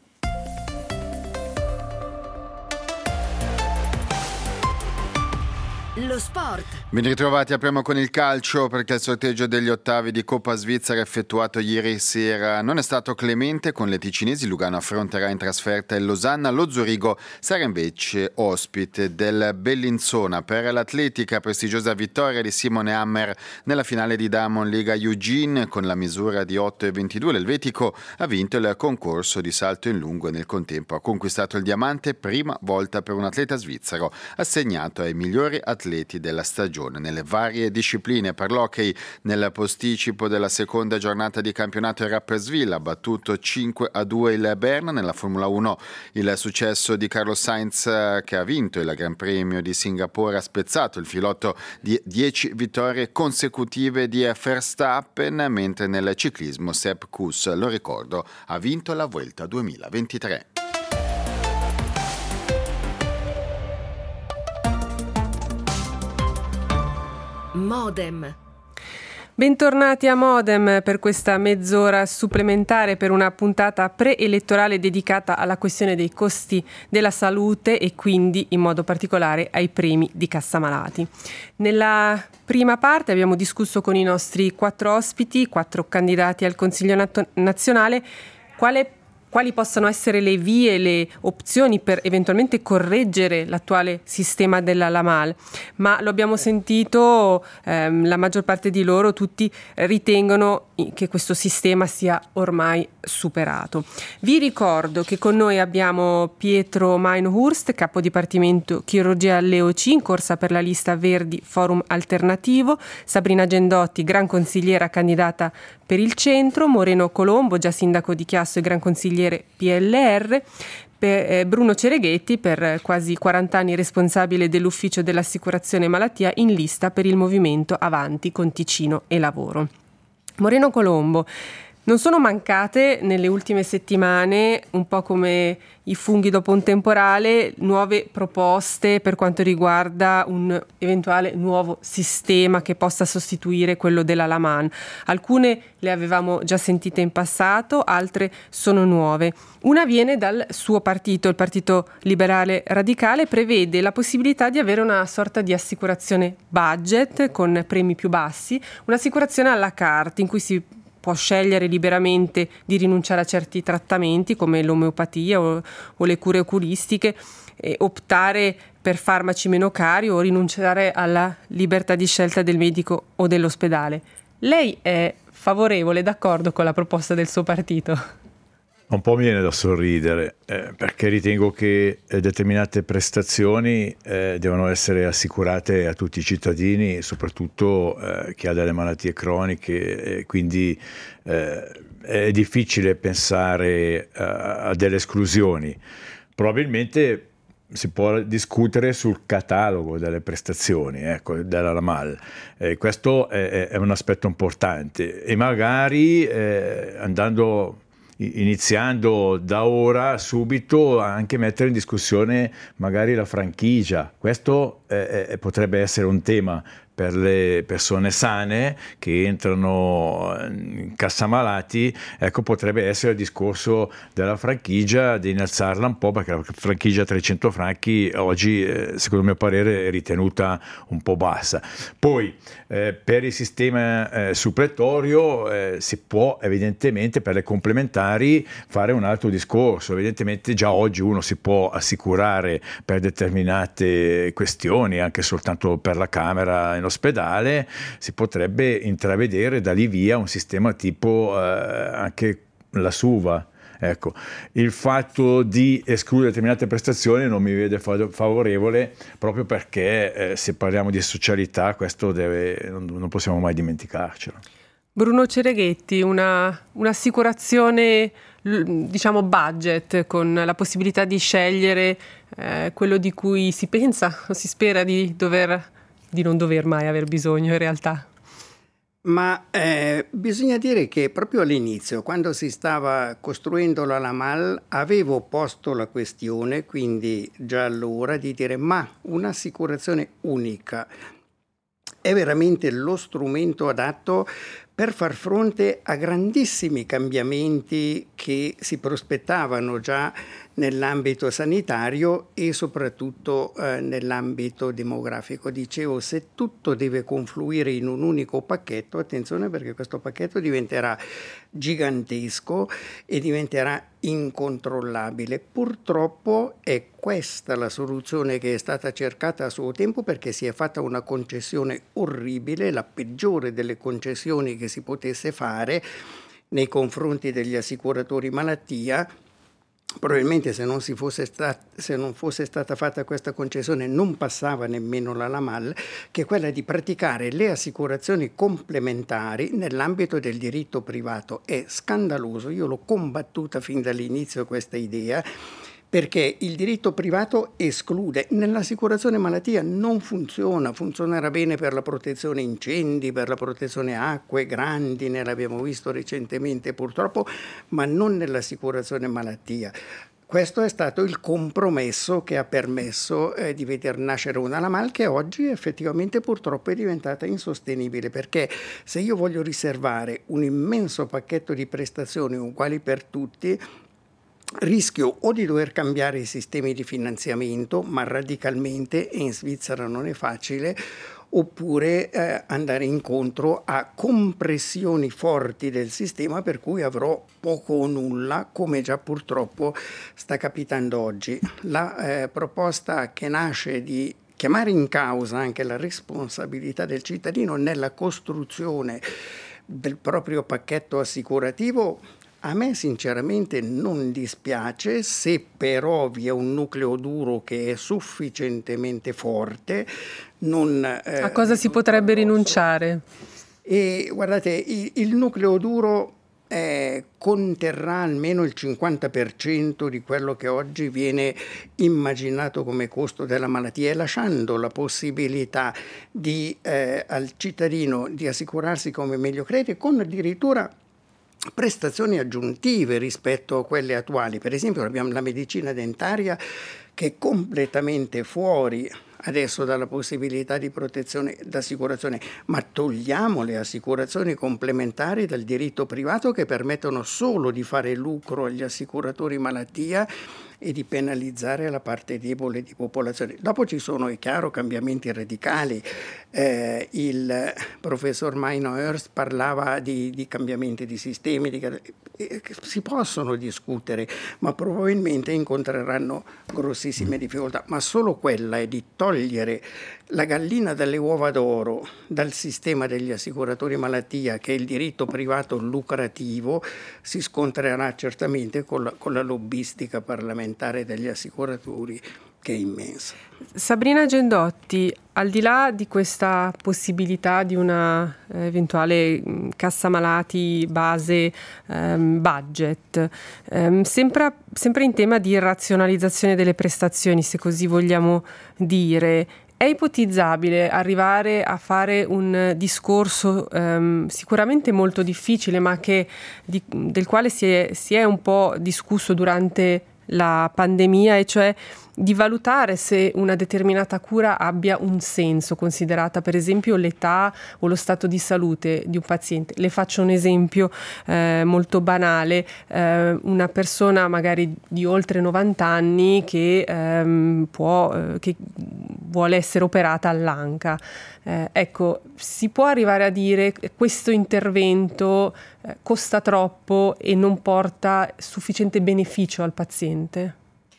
Lo sport. Ben ritrovati, apriamo con il calcio perché il sorteggio degli ottavi di Coppa Svizzera effettuato ieri sera non è stato clemente con le ticinesi. Lugano affronterà in trasferta il Losanna, lo Zurigo sarà invece ospite del Bellinzona. Per l'Atletica, prestigiosa vittoria di Simone Hammer nella finale di Diamond League a Eugene con la misura di otto e ventidue. L'Elvetico ha vinto il concorso di salto in lungo e nel contempo ha conquistato il diamante, prima volta per un atleta svizzero, assegnato ai migliori atleti della stagione nelle varie discipline. Per l'hockey, nel posticipo della seconda giornata di campionato, il Rapperswil ha battuto cinque a due il Berna. Nella Formula uno il successo di Carlos Sainz, che ha vinto il Gran Premio di Singapore, ha spezzato il filotto di dieci vittorie consecutive di Verstappen, mentre nel ciclismo Sepp Kuss, lo ricordo, ha vinto la Vuelta duemilaventitré. Modem. Bentornati a Modem per questa mezz'ora supplementare per una puntata preelettorale dedicata alla questione dei costi della salute e quindi in modo particolare ai premi di Cassamalati. Nella prima parte abbiamo discusso con i nostri quattro ospiti, quattro candidati al Consiglio nat- nazionale, quale quali possano essere le vie, le opzioni per eventualmente correggere l'attuale sistema della LAMAL, ma lo abbiamo sentito, ehm, la maggior parte di loro, tutti ritengono che questo sistema sia ormai superato. Vi ricordo che con noi abbiamo Pietro Meinhurst, capo dipartimento chirurgia all'E O C, in corsa per la lista Verdi Forum Alternativo, Sabrina Gendotti, gran consigliera candidata per il centro, Moreno Colombo, già sindaco di Chiasso e gran consigliere P L R, per Bruno Cereghetti, per quasi quaranta anni responsabile dell'ufficio dell'assicurazione malattia, in lista per il movimento Avanti con Ticino e Lavoro. Moreno Colombo, non sono mancate nelle ultime settimane, un po' come i funghi dopo un temporale, nuove proposte per quanto riguarda un eventuale nuovo sistema che possa sostituire quello della LAMAN. Alcune le avevamo già sentite in passato, altre sono nuove. Una viene dal suo partito, il Partito Liberale Radicale, prevede la possibilità di avere una sorta di assicurazione budget con premi più bassi, un'assicurazione à la carte in cui si può scegliere liberamente di rinunciare a certi trattamenti come l'omeopatia o, o le cure oculistiche, e optare per farmaci meno cari o rinunciare alla libertà di scelta del medico o dell'ospedale. Lei è favorevole, d'accordo con la proposta del suo partito? Un po' mi viene da sorridere eh, perché ritengo che eh, determinate prestazioni eh, devono essere assicurate a tutti i cittadini, soprattutto eh, chi ha delle malattie croniche, e quindi eh, è difficile pensare a, a delle esclusioni. Probabilmente si può discutere sul catalogo delle prestazioni, ecco, della LAMAL. Eh, questo è, è un aspetto importante e magari eh, andando... iniziando da ora, subito, anche mettere in discussione magari la franchigia. Questo eh, potrebbe essere un tema per le persone sane che entrano in cassa malati, ecco, potrebbe essere il discorso della franchigia, di innalzarla un po', perché la franchigia a trecento franchi oggi, eh, secondo il mio parere, è ritenuta un po' bassa. Poi eh, per il sistema eh, suppletorio eh, si può evidentemente, per le complementari, fare un altro discorso. Evidentemente già oggi uno si può assicurare per determinate questioni, anche soltanto per la camera in ospedale. Si potrebbe intravedere da lì via un sistema tipo eh, anche la SUVA. Ecco, il fatto di escludere determinate prestazioni non mi vede favorevole, proprio perché eh, se parliamo di socialità questo deve, non, non possiamo mai dimenticarcelo. Bruno Cereghetti, una, un'assicurazione, diciamo budget, con la possibilità di scegliere eh, quello di cui si pensa o si spera di dover, di non dover mai aver bisogno in realtà. Ma eh, bisogna dire che proprio all'inizio, quando si stava costruendo la Lamal, avevo posto la questione, quindi già allora, di dire: ma un'assicurazione unica è veramente lo strumento adatto per far fronte a grandissimi cambiamenti che si prospettavano già nell'ambito sanitario e soprattutto eh, nell'ambito demografico. Dicevo, se tutto deve confluire in un unico pacchetto, attenzione, perché questo pacchetto diventerà gigantesco e diventerà incontrollabile. Purtroppo è questa la soluzione che è stata cercata a suo tempo, perché si è fatta una concessione orribile, la peggiore delle concessioni che si potesse fare nei confronti degli assicuratori malattia. Probabilmente se non, si fosse stat- se non fosse stata fatta questa concessione non passava nemmeno la Lamal, che è quella di praticare le assicurazioni complementari nell'ambito del diritto privato. È scandaloso, io l'ho combattuta fin dall'inizio questa idea, perché il diritto privato esclude. Nell'assicurazione malattia non funziona, funzionerà bene per la protezione incendi, per la protezione acque, grandine, l'abbiamo visto recentemente purtroppo, ma non nell'assicurazione malattia. Questo è stato il compromesso che ha permesso eh, di veder nascere una Lamal che oggi effettivamente purtroppo è diventata insostenibile, perché se io voglio riservare un immenso pacchetto di prestazioni uguali per tutti, rischio o di dover cambiare i sistemi di finanziamento, ma radicalmente, e in Svizzera non è facile, oppure eh, andare incontro a compressioni forti del sistema, per cui avrò poco o nulla, come già purtroppo sta capitando oggi. La eh, proposta che nasce di chiamare in causa anche la responsabilità del cittadino nella costruzione del proprio pacchetto assicurativo, a me sinceramente non dispiace, se però vi è un nucleo duro che è sufficientemente forte. Non, eh, a cosa si potrebbe rinunciare? E guardate, il, il nucleo duro eh, conterrà almeno il cinquanta per cento di quello che oggi viene immaginato come costo della malattia, e lasciando la possibilità di, eh, al cittadino di assicurarsi come meglio crede, con addirittura prestazioni aggiuntive rispetto a quelle attuali. Per esempio abbiamo la medicina dentaria, che è completamente fuori adesso dalla possibilità di protezione d'assicurazione, ma togliamo le assicurazioni complementari dal diritto privato, che permettono solo di fare lucro agli assicuratori malattia e di penalizzare la parte debole di popolazione. Dopo ci sono, è chiaro, cambiamenti radicali. Eh, il professor Meinhorst parlava di, di cambiamenti di sistemi, di, eh, che si possono discutere, ma probabilmente incontreranno grossissime difficoltà. Ma solo quella è di togliere la gallina dalle uova d'oro dal sistema degli assicuratori malattia, che è il diritto privato lucrativo, si scontrerà certamente con la, con la lobbistica parlamentare degli assicuratori, che è immensa. Sabrina Gendotti, al di là di questa possibilità di una eh, eventuale cassa malati base ehm, budget, ehm, sempre, sempre in tema di razionalizzazione delle prestazioni, se così vogliamo dire, è ipotizzabile arrivare a fare un discorso ehm, sicuramente molto difficile, ma che, di, del quale si è, si è un po' discusso durante la pandemia, e cioè di valutare se una determinata cura abbia un senso, considerata per esempio l'età o lo stato di salute di un paziente. Le faccio un esempio eh, molto banale, eh, una persona magari di oltre novanta anni che ehm, può, eh, che vuole essere operata all'anca. Eh, ecco, si può arrivare a dire che questo intervento eh, costa troppo e non porta sufficiente beneficio al paziente?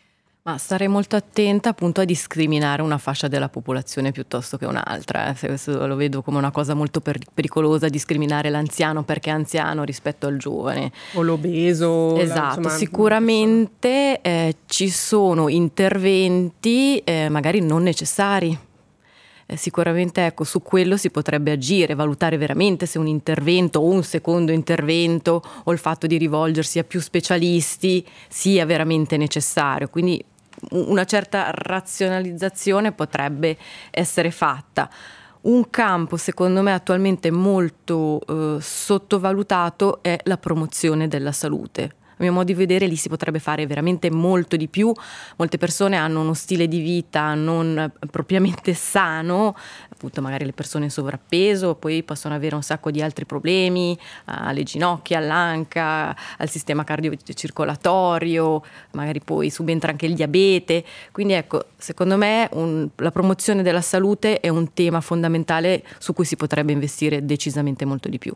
Ma starei molto attenta appunto a discriminare una fascia della popolazione piuttosto che un'altra. Eh. Se questo lo vedo come una cosa molto per- pericolosa, discriminare l'anziano perché è anziano rispetto al giovane. O l'obeso. Esatto, la, sicuramente eh, ci sono interventi eh, magari non necessari. Eh, sicuramente ecco, su quello si potrebbe agire, valutare veramente se un intervento o un secondo intervento o il fatto di rivolgersi a più specialisti sia veramente necessario. Quindi una certa razionalizzazione potrebbe essere fatta. Un campo secondo me attualmente molto eh, sottovalutato è la promozione della salute. A mio modo di vedere lì si potrebbe fare veramente molto di più. Molte persone hanno uno stile di vita non propriamente sano, appunto magari le persone in sovrappeso, poi possono avere un sacco di altri problemi, alle ginocchia, all'anca, al sistema cardiocircolatorio, magari poi subentra anche il diabete. Quindi ecco, secondo me un, la promozione della salute è un tema fondamentale su cui si potrebbe investire decisamente molto di più.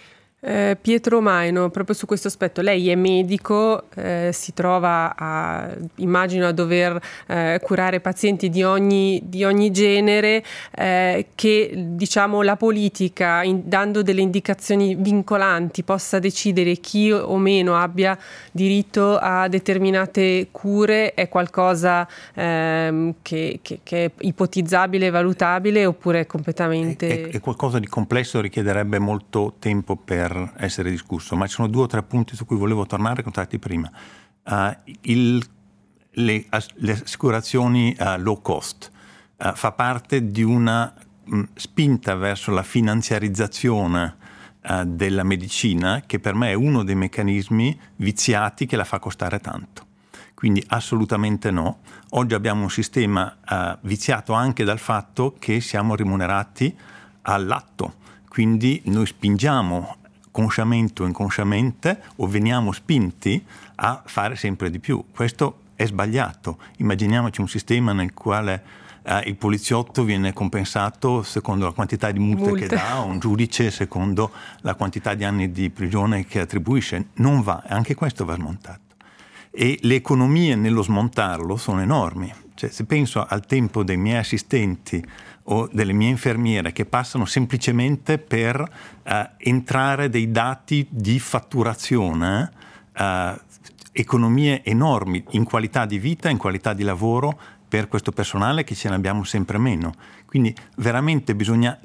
Eh, Pietro Maino, proprio su questo aspetto, lei è medico, eh, si trova a, immagino a dover eh, curare pazienti di ogni, di ogni genere, eh, che diciamo la politica, in, dando delle indicazioni vincolanti, possa decidere chi o meno abbia diritto a determinate cure, è qualcosa ehm, che, che, che è ipotizzabile, valutabile, oppure è completamente... È, è, è qualcosa di complesso, richiederebbe molto tempo per essere discusso, ma ci sono due o tre punti su cui volevo tornare, contatti prima. Uh, il, le, le assicurazioni uh, low cost uh, fa parte di una mh, spinta verso la finanziarizzazione uh, della medicina, che per me è uno dei meccanismi viziati che la fa costare tanto. Quindi assolutamente no. Oggi abbiamo un sistema uh, viziato anche dal fatto che siamo rimunerati all'atto, quindi noi spingiamo consciamente o inconsciamente, o veniamo spinti a fare sempre di più. Questo è sbagliato. Immaginiamoci un sistema nel quale eh, il poliziotto viene compensato secondo la quantità di multe, multe che dà, o un giudice secondo la quantità di anni di prigione che attribuisce. Non va, anche questo va smontato. E le economie nello smontarlo sono enormi. Cioè, se penso al tempo dei miei assistenti o delle mie infermiere che passano semplicemente per uh, entrare dei dati di fatturazione, uh, economie enormi in qualità di vita, in qualità di lavoro per questo personale, che ce ne abbiamo sempre meno. Quindi veramente bisogna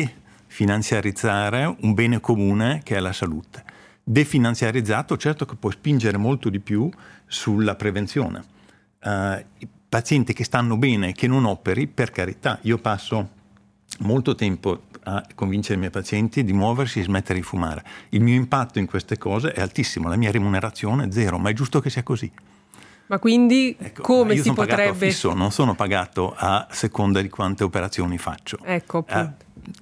definanziarizzare un bene comune che è la salute. Definanziarizzato, certo che può spingere molto di più sulla prevenzione. Uh, pazienti che stanno bene, che non operi, per carità. Io passo molto tempo a convincere i miei pazienti di muoversi e smettere di fumare. Il mio impatto in queste cose è altissimo, la mia remunerazione è zero, ma è giusto che sia così. Ma quindi ecco, come io si sono potrebbe... pagato a fisso, non sono pagato a seconda di quante operazioni faccio. Ecco, uh,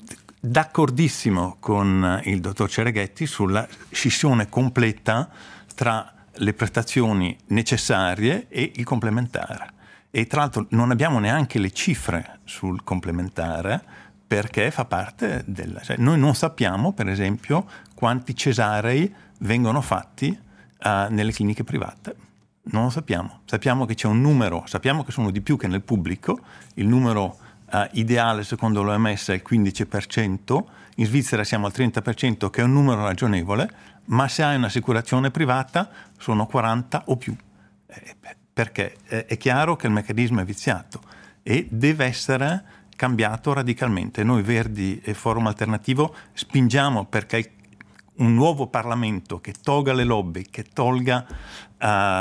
d'accordissimo con il dottor Cereghetti sulla scissione completa tra le prestazioni necessarie e il complementare. E tra l'altro non abbiamo neanche le cifre sul complementare, perché fa parte del... Cioè, noi non sappiamo, per esempio, quanti cesarei vengono fatti uh, nelle cliniche private. Non lo sappiamo. Sappiamo che c'è un numero, sappiamo che sono di più che nel pubblico. Il numero uh, ideale secondo l'O M S è il quindici per cento, in Svizzera siamo al trenta per cento, che è un numero ragionevole, ma se hai un'assicurazione privata sono quaranta o più. Eh, perché è chiaro che il meccanismo è viziato e deve essere cambiato radicalmente. Noi Verdi e Forum Alternativo spingiamo perché un nuovo Parlamento che tolga le lobby, che tolga uh,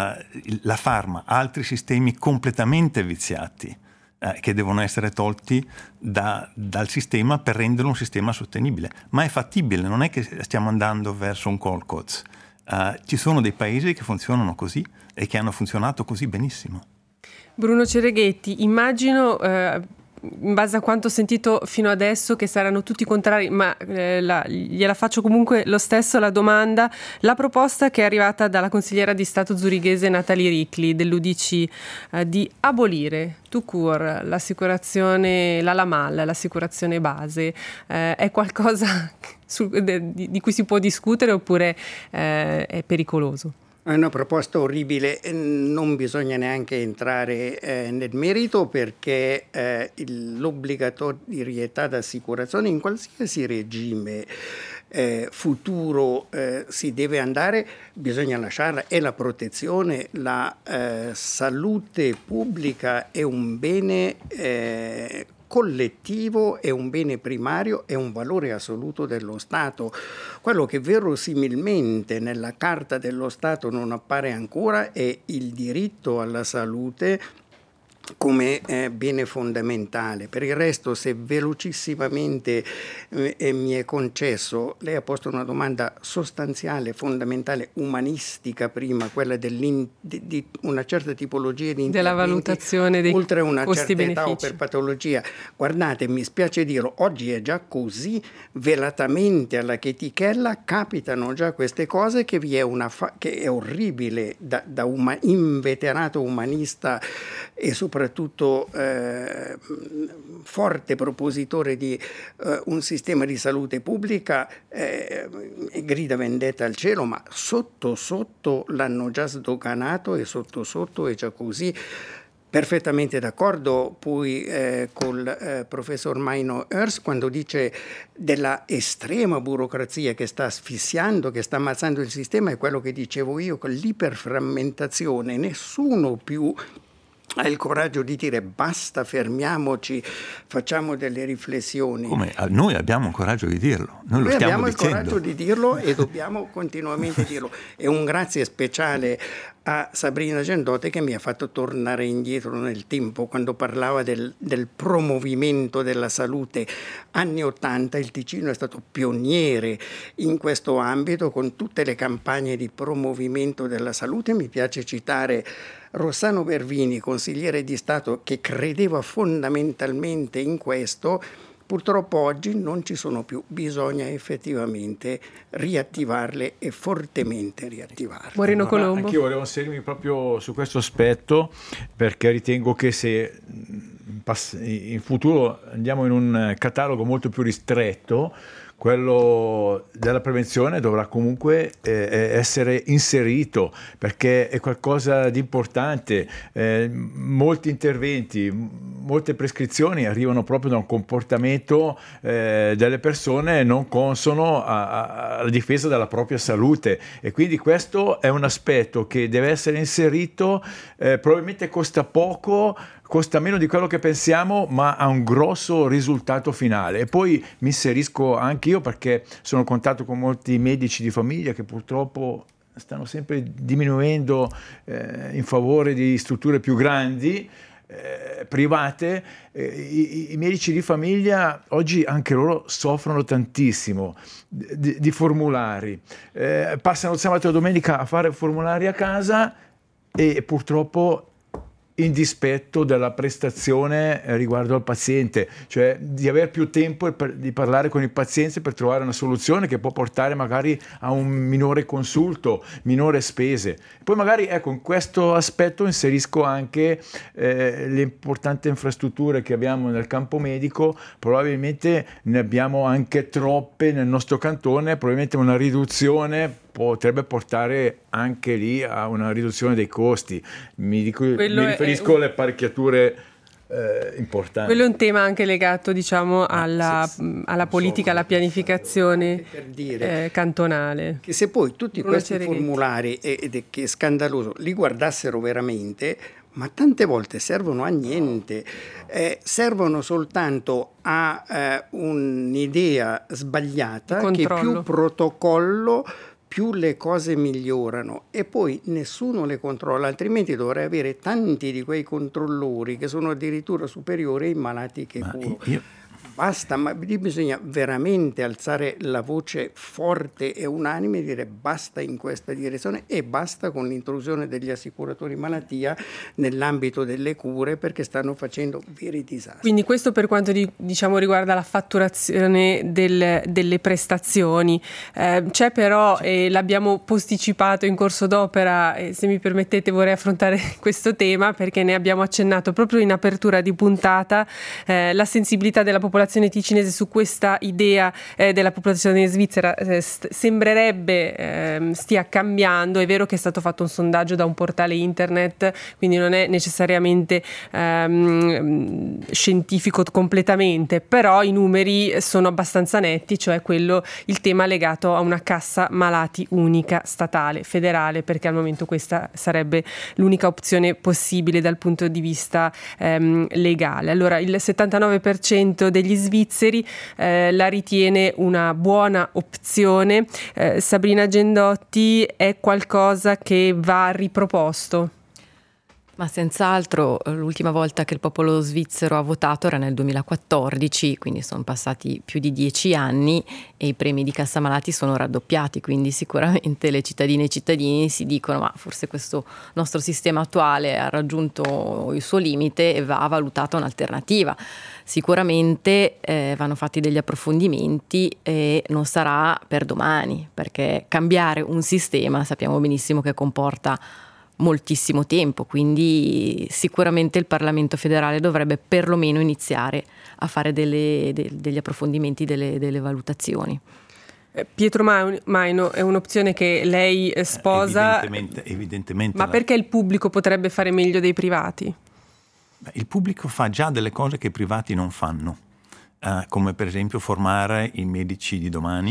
la farma, altri sistemi completamente viziati uh, che devono essere tolti da, dal sistema per renderlo un sistema sostenibile. Ma è fattibile, non è che stiamo andando verso un Kolkhoz. Uh, ci sono dei paesi che funzionano così e che hanno funzionato così benissimo. Bruno Cereghetti, immagino, eh, in base a quanto ho sentito fino adesso, che saranno tutti contrari, ma eh, la, gliela faccio comunque lo stesso la domanda. La proposta che è arrivata dalla consigliera di Stato zurighese Natalie Ricli dell'U D C eh, di abolire tout court l'assicurazione, la LAMAL, l'assicurazione base, eh, è qualcosa su, de, di, di cui si può discutere oppure eh, è pericoloso? È una proposta orribile, non bisogna neanche entrare eh, nel merito perché eh, il, l'obbligatorietà d'assicurazione in qualsiasi regime eh, futuro eh, si deve andare, bisogna lasciarla, è la protezione, la eh, salute pubblica è un bene eh, collettivo, è un bene primario, è un valore assoluto dello Stato. Quello che verosimilmente nella Carta dello Stato non appare ancora è il diritto alla salute come eh, bene fondamentale. Per il resto, se velocissimamente eh, mi è concesso, lei ha posto una domanda sostanziale, fondamentale, umanistica prima, quella di, di una certa tipologia di della valutazione dei oltre una costi certa età o per patologia. Guardate, mi spiace dirlo, oggi è già così, velatamente alla chetichella capitano già queste cose che vi è una fa- che è orribile da, da uma- inveterato umanista e soprattutto eh, forte propositore di eh, un sistema di salute pubblica, eh, grida vendetta al cielo, ma sotto sotto l'hanno già sdoganato e sotto sotto è già così. Perfettamente d'accordo poi eh, col eh, professor Maino Ers quando dice della estrema burocrazia che sta asfissiando, che sta ammazzando il sistema, è quello che dicevo io, con l'iperframmentazione. Nessuno più ha il coraggio di dire basta, fermiamoci, facciamo delle riflessioni. Come? Noi abbiamo il coraggio di dirlo, noi, noi lo stiamo abbiamo dicendo. il coraggio di dirlo e dobbiamo continuamente dirlo. E un grazie speciale a Sabrina Gendote che mi ha fatto tornare indietro nel tempo quando parlava del, del promovimento della salute. Anni ottanta il Ticino è stato pioniere in questo ambito con tutte le campagne di promovimento della salute. Mi piace citare Rossano Bervini, consigliere di Stato, che credeva fondamentalmente in questo. Purtroppo oggi non ci sono più, bisogna effettivamente riattivarle e fortemente riattivarle. Moreno Colombo. Anch'io volevo inserirmi proprio su questo aspetto perché ritengo che se in futuro andiamo in un catalogo molto più ristretto, quello della prevenzione dovrà comunque eh, essere inserito perché è qualcosa di importante. Eh, molti interventi, molte prescrizioni arrivano proprio da un comportamento eh, delle persone non consono a, a, alla difesa della propria salute e quindi questo è un aspetto che deve essere inserito, eh, probabilmente costa poco, costa meno di quello che pensiamo, ma ha un grosso risultato finale. E poi mi inserisco anche io perché sono in contatto con molti medici di famiglia che purtroppo stanno sempre diminuendo eh, in favore di strutture più grandi, eh, private. Eh, i, I medici di famiglia oggi anche loro soffrono tantissimo di, di formulari. Eh, passano il sabato e la domenica a fare formulari a casa e purtroppo in dispetto della prestazione riguardo al paziente, cioè di avere più tempo per, di parlare con il paziente per trovare una soluzione che può portare magari a un minore consulto, minore spese. Poi magari ecco in questo aspetto inserisco anche eh, le importanti infrastrutture che abbiamo nel campo medico, probabilmente ne abbiamo anche troppe nel nostro cantone, probabilmente una riduzione potrebbe portare anche lì a una riduzione dei costi. Mi, dico, mi riferisco un... alle apparecchiature eh, importanti. Quello è un tema anche legato, diciamo, alla, sì, alla politica, alla pianificazione per dire eh, cantonale. Che se poi tutti Bruno questi Cereghetti. formulari, ed è che è scandaloso, li guardassero veramente, ma tante volte servono a niente, eh, servono soltanto a eh, un'idea sbagliata che più protocollo più le cose migliorano e poi nessuno le controlla, altrimenti dovrei avere tanti di quei controllori che sono addirittura superiori ai malati che Ma curo. Io, basta, ma lì bisogna veramente alzare la voce forte e unanime e dire basta in questa direzione e basta con l'introduzione degli assicuratori malattia nell'ambito delle cure, perché stanno facendo veri disastri. Quindi questo per quanto di, diciamo riguarda la fatturazione del, delle prestazioni. Eh, c'è però, e l'abbiamo posticipato in corso d'opera, e se mi permettete vorrei affrontare questo tema perché ne abbiamo accennato proprio in apertura di puntata, eh, la sensibilità della popolazione ticinese su questa idea eh, della popolazione svizzera eh, st- sembrerebbe eh, stia cambiando. È vero che è stato fatto un sondaggio da un portale internet, quindi non è necessariamente ehm, scientifico completamente, però i numeri sono abbastanza netti, cioè quello, il tema legato a una cassa malati unica statale, federale, perché al momento questa sarebbe l'unica opzione possibile dal punto di vista ehm, legale. Allora il settantanove per cento degli svizzeri eh, la ritiene una buona opzione. Eh, Sabrina Gendotti, è qualcosa che va riproposto? Ma senz'altro l'ultima volta che il popolo svizzero ha votato era nel duemilaquattordici, quindi sono passati più di dieci anni e i premi di cassa malati sono raddoppiati, quindi sicuramente le cittadine e i cittadini si dicono ma forse questo nostro sistema attuale ha raggiunto il suo limite e va valutata un'alternativa. Sicuramente eh, vanno fatti degli approfondimenti e non sarà per domani, perché cambiare un sistema sappiamo benissimo che comporta moltissimo tempo, quindi sicuramente il Parlamento federale dovrebbe perlomeno iniziare a fare delle, de, degli approfondimenti, delle, delle valutazioni. Pietro Maino, è un'opzione che lei sposa, evidentemente, evidentemente ma la... perché il pubblico potrebbe fare meglio dei privati? Beh, il pubblico fa già delle cose che i privati non fanno, uh, come per esempio formare i medici di domani,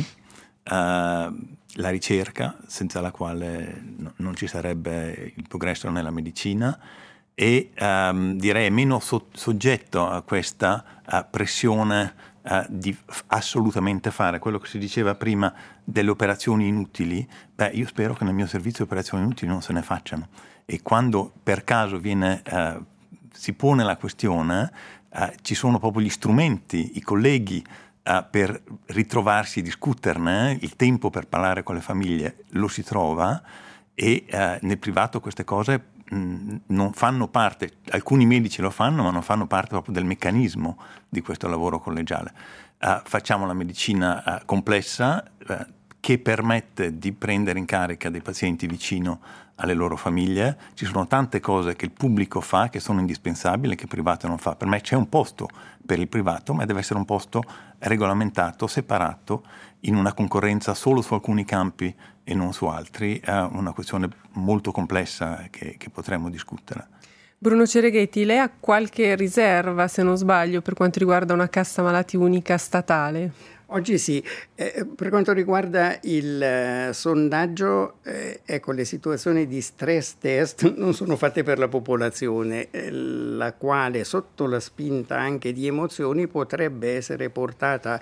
uh, la ricerca, senza la quale no, non ci sarebbe il progresso nella medicina, e um, direi meno so- soggetto a questa uh, pressione uh, di f- assolutamente fare quello che si diceva prima delle operazioni inutili. Beh, io spero che nel mio servizio operazioni inutili non se ne facciano, e quando per caso viene, uh, si pone la questione, uh, ci sono proprio gli strumenti, i colleghi, Uh, per ritrovarsi e discuterne, il tempo per parlare con le famiglie lo si trova, e uh, nel privato queste cose mh, non fanno parte, alcuni medici lo fanno, ma non fanno parte proprio del meccanismo di questo lavoro collegiale. Uh, facciamo la medicina uh, complessa uh, che permette di prendere in carica dei pazienti vicino alle loro famiglie. Ci sono tante cose che il pubblico fa che sono indispensabili, che il privato non fa. Per me c'è un posto per il privato, ma deve essere un posto regolamentato, separato, in una concorrenza solo su alcuni campi e non su altri. È una questione molto complessa che, che potremmo discutere. Bruno Cereghetti, lei ha qualche riserva, se non sbaglio, per quanto riguarda una cassa malati unica statale? Oggi sì, eh, per quanto riguarda il eh, sondaggio, eh, ecco, le situazioni di stress test non sono fatte per la popolazione, eh, la quale sotto la spinta anche di emozioni potrebbe essere portata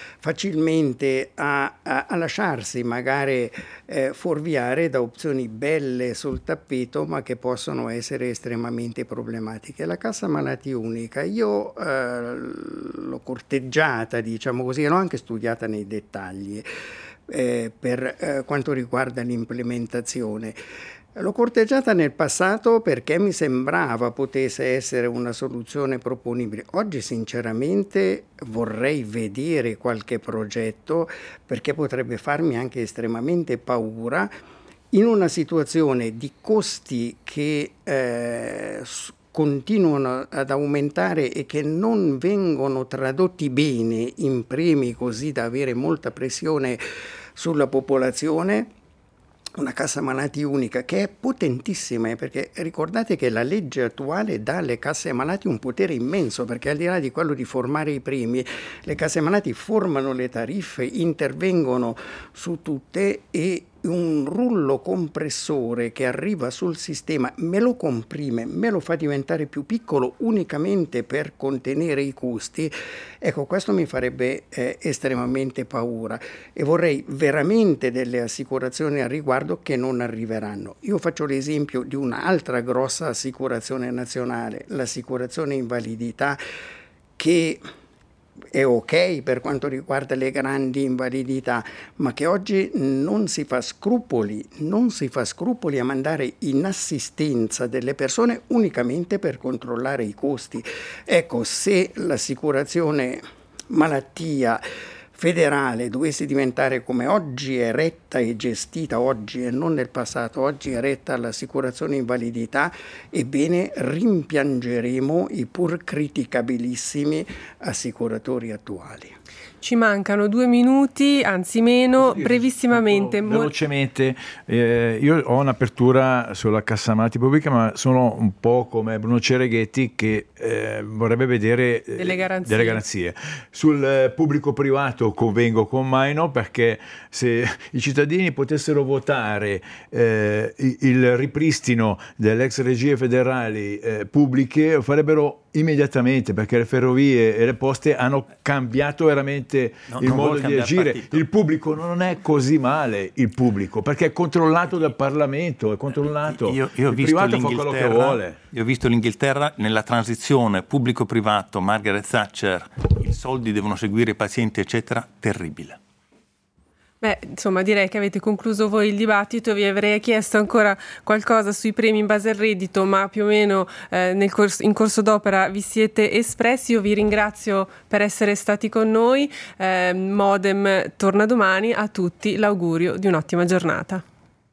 facilmente a, a, a lasciarsi magari eh, fuorviare da opzioni belle sul tappeto, ma che possono essere estremamente problematiche. La cassa malati unica, io eh, l'ho corteggiata, diciamo così, l'ho anche studiata nei dettagli eh, per eh, quanto riguarda l'implementazione. L'ho corteggiata nel passato perché mi sembrava potesse essere una soluzione proponibile. Oggi sinceramente vorrei vedere qualche progetto, perché potrebbe farmi anche estremamente paura in una situazione di costi che eh, continuano ad aumentare e che non vengono tradotti bene in premi, così da avere molta pressione sulla popolazione. Una cassa malati unica che è potentissima, perché ricordate che la legge attuale dà alle casse malati un potere immenso, perché al di là di quello di formare i premi, le casse malati formano le tariffe, intervengono su tutte, e un rullo compressore che arriva sul sistema me lo comprime, me lo fa diventare più piccolo unicamente per contenere i costi. Ecco, questo mi farebbe eh, estremamente paura, e vorrei veramente delle assicurazioni al riguardo che non arriveranno. Io faccio l'esempio di un'altra grossa assicurazione nazionale, l'assicurazione invalidità, che è ok per quanto riguarda le grandi invalidità, ma che oggi non si fa scrupoli, non si fa scrupoli a mandare in assistenza delle persone unicamente per controllare i costi. Ecco, se l'assicurazione malattia federale dovesse diventare come oggi è retta e gestita oggi e non nel passato, oggi è retta all'assicurazione invalidità, ebbene rimpiangeremo i pur criticabilissimi assicuratori attuali. Ci mancano due minuti, anzi meno, brevissimamente. Velocemente, eh, io ho un'apertura sulla cassa malati pubblica, ma sono un po' come Bruno Cereghetti che eh, vorrebbe vedere eh, delle garanzie. delle garanzie. Sul eh, pubblico privato convengo con Maino, perché se i cittadini potessero votare eh, il ripristino delle ex regie federali eh, pubbliche, farebbero immediatamente, perché le ferrovie e le poste hanno cambiato veramente no, il modo di agire. Partito. Il pubblico non è così male, il pubblico, perché è controllato dal Parlamento, è controllato. Io, io ho il visto privato fa quello che vuole. Io ho visto l'Inghilterra nella transizione pubblico-privato, Margaret Thatcher, i soldi devono seguire i pazienti, eccetera, terribile. Beh, insomma, direi che avete concluso voi il dibattito. Vi avrei chiesto ancora qualcosa sui premi in base al reddito, ma più o meno eh, nel corso, in corso d'opera vi siete espressi. Io vi ringrazio per essere stati con noi. Eh, Modem torna domani. A tutti l'augurio di un'ottima giornata.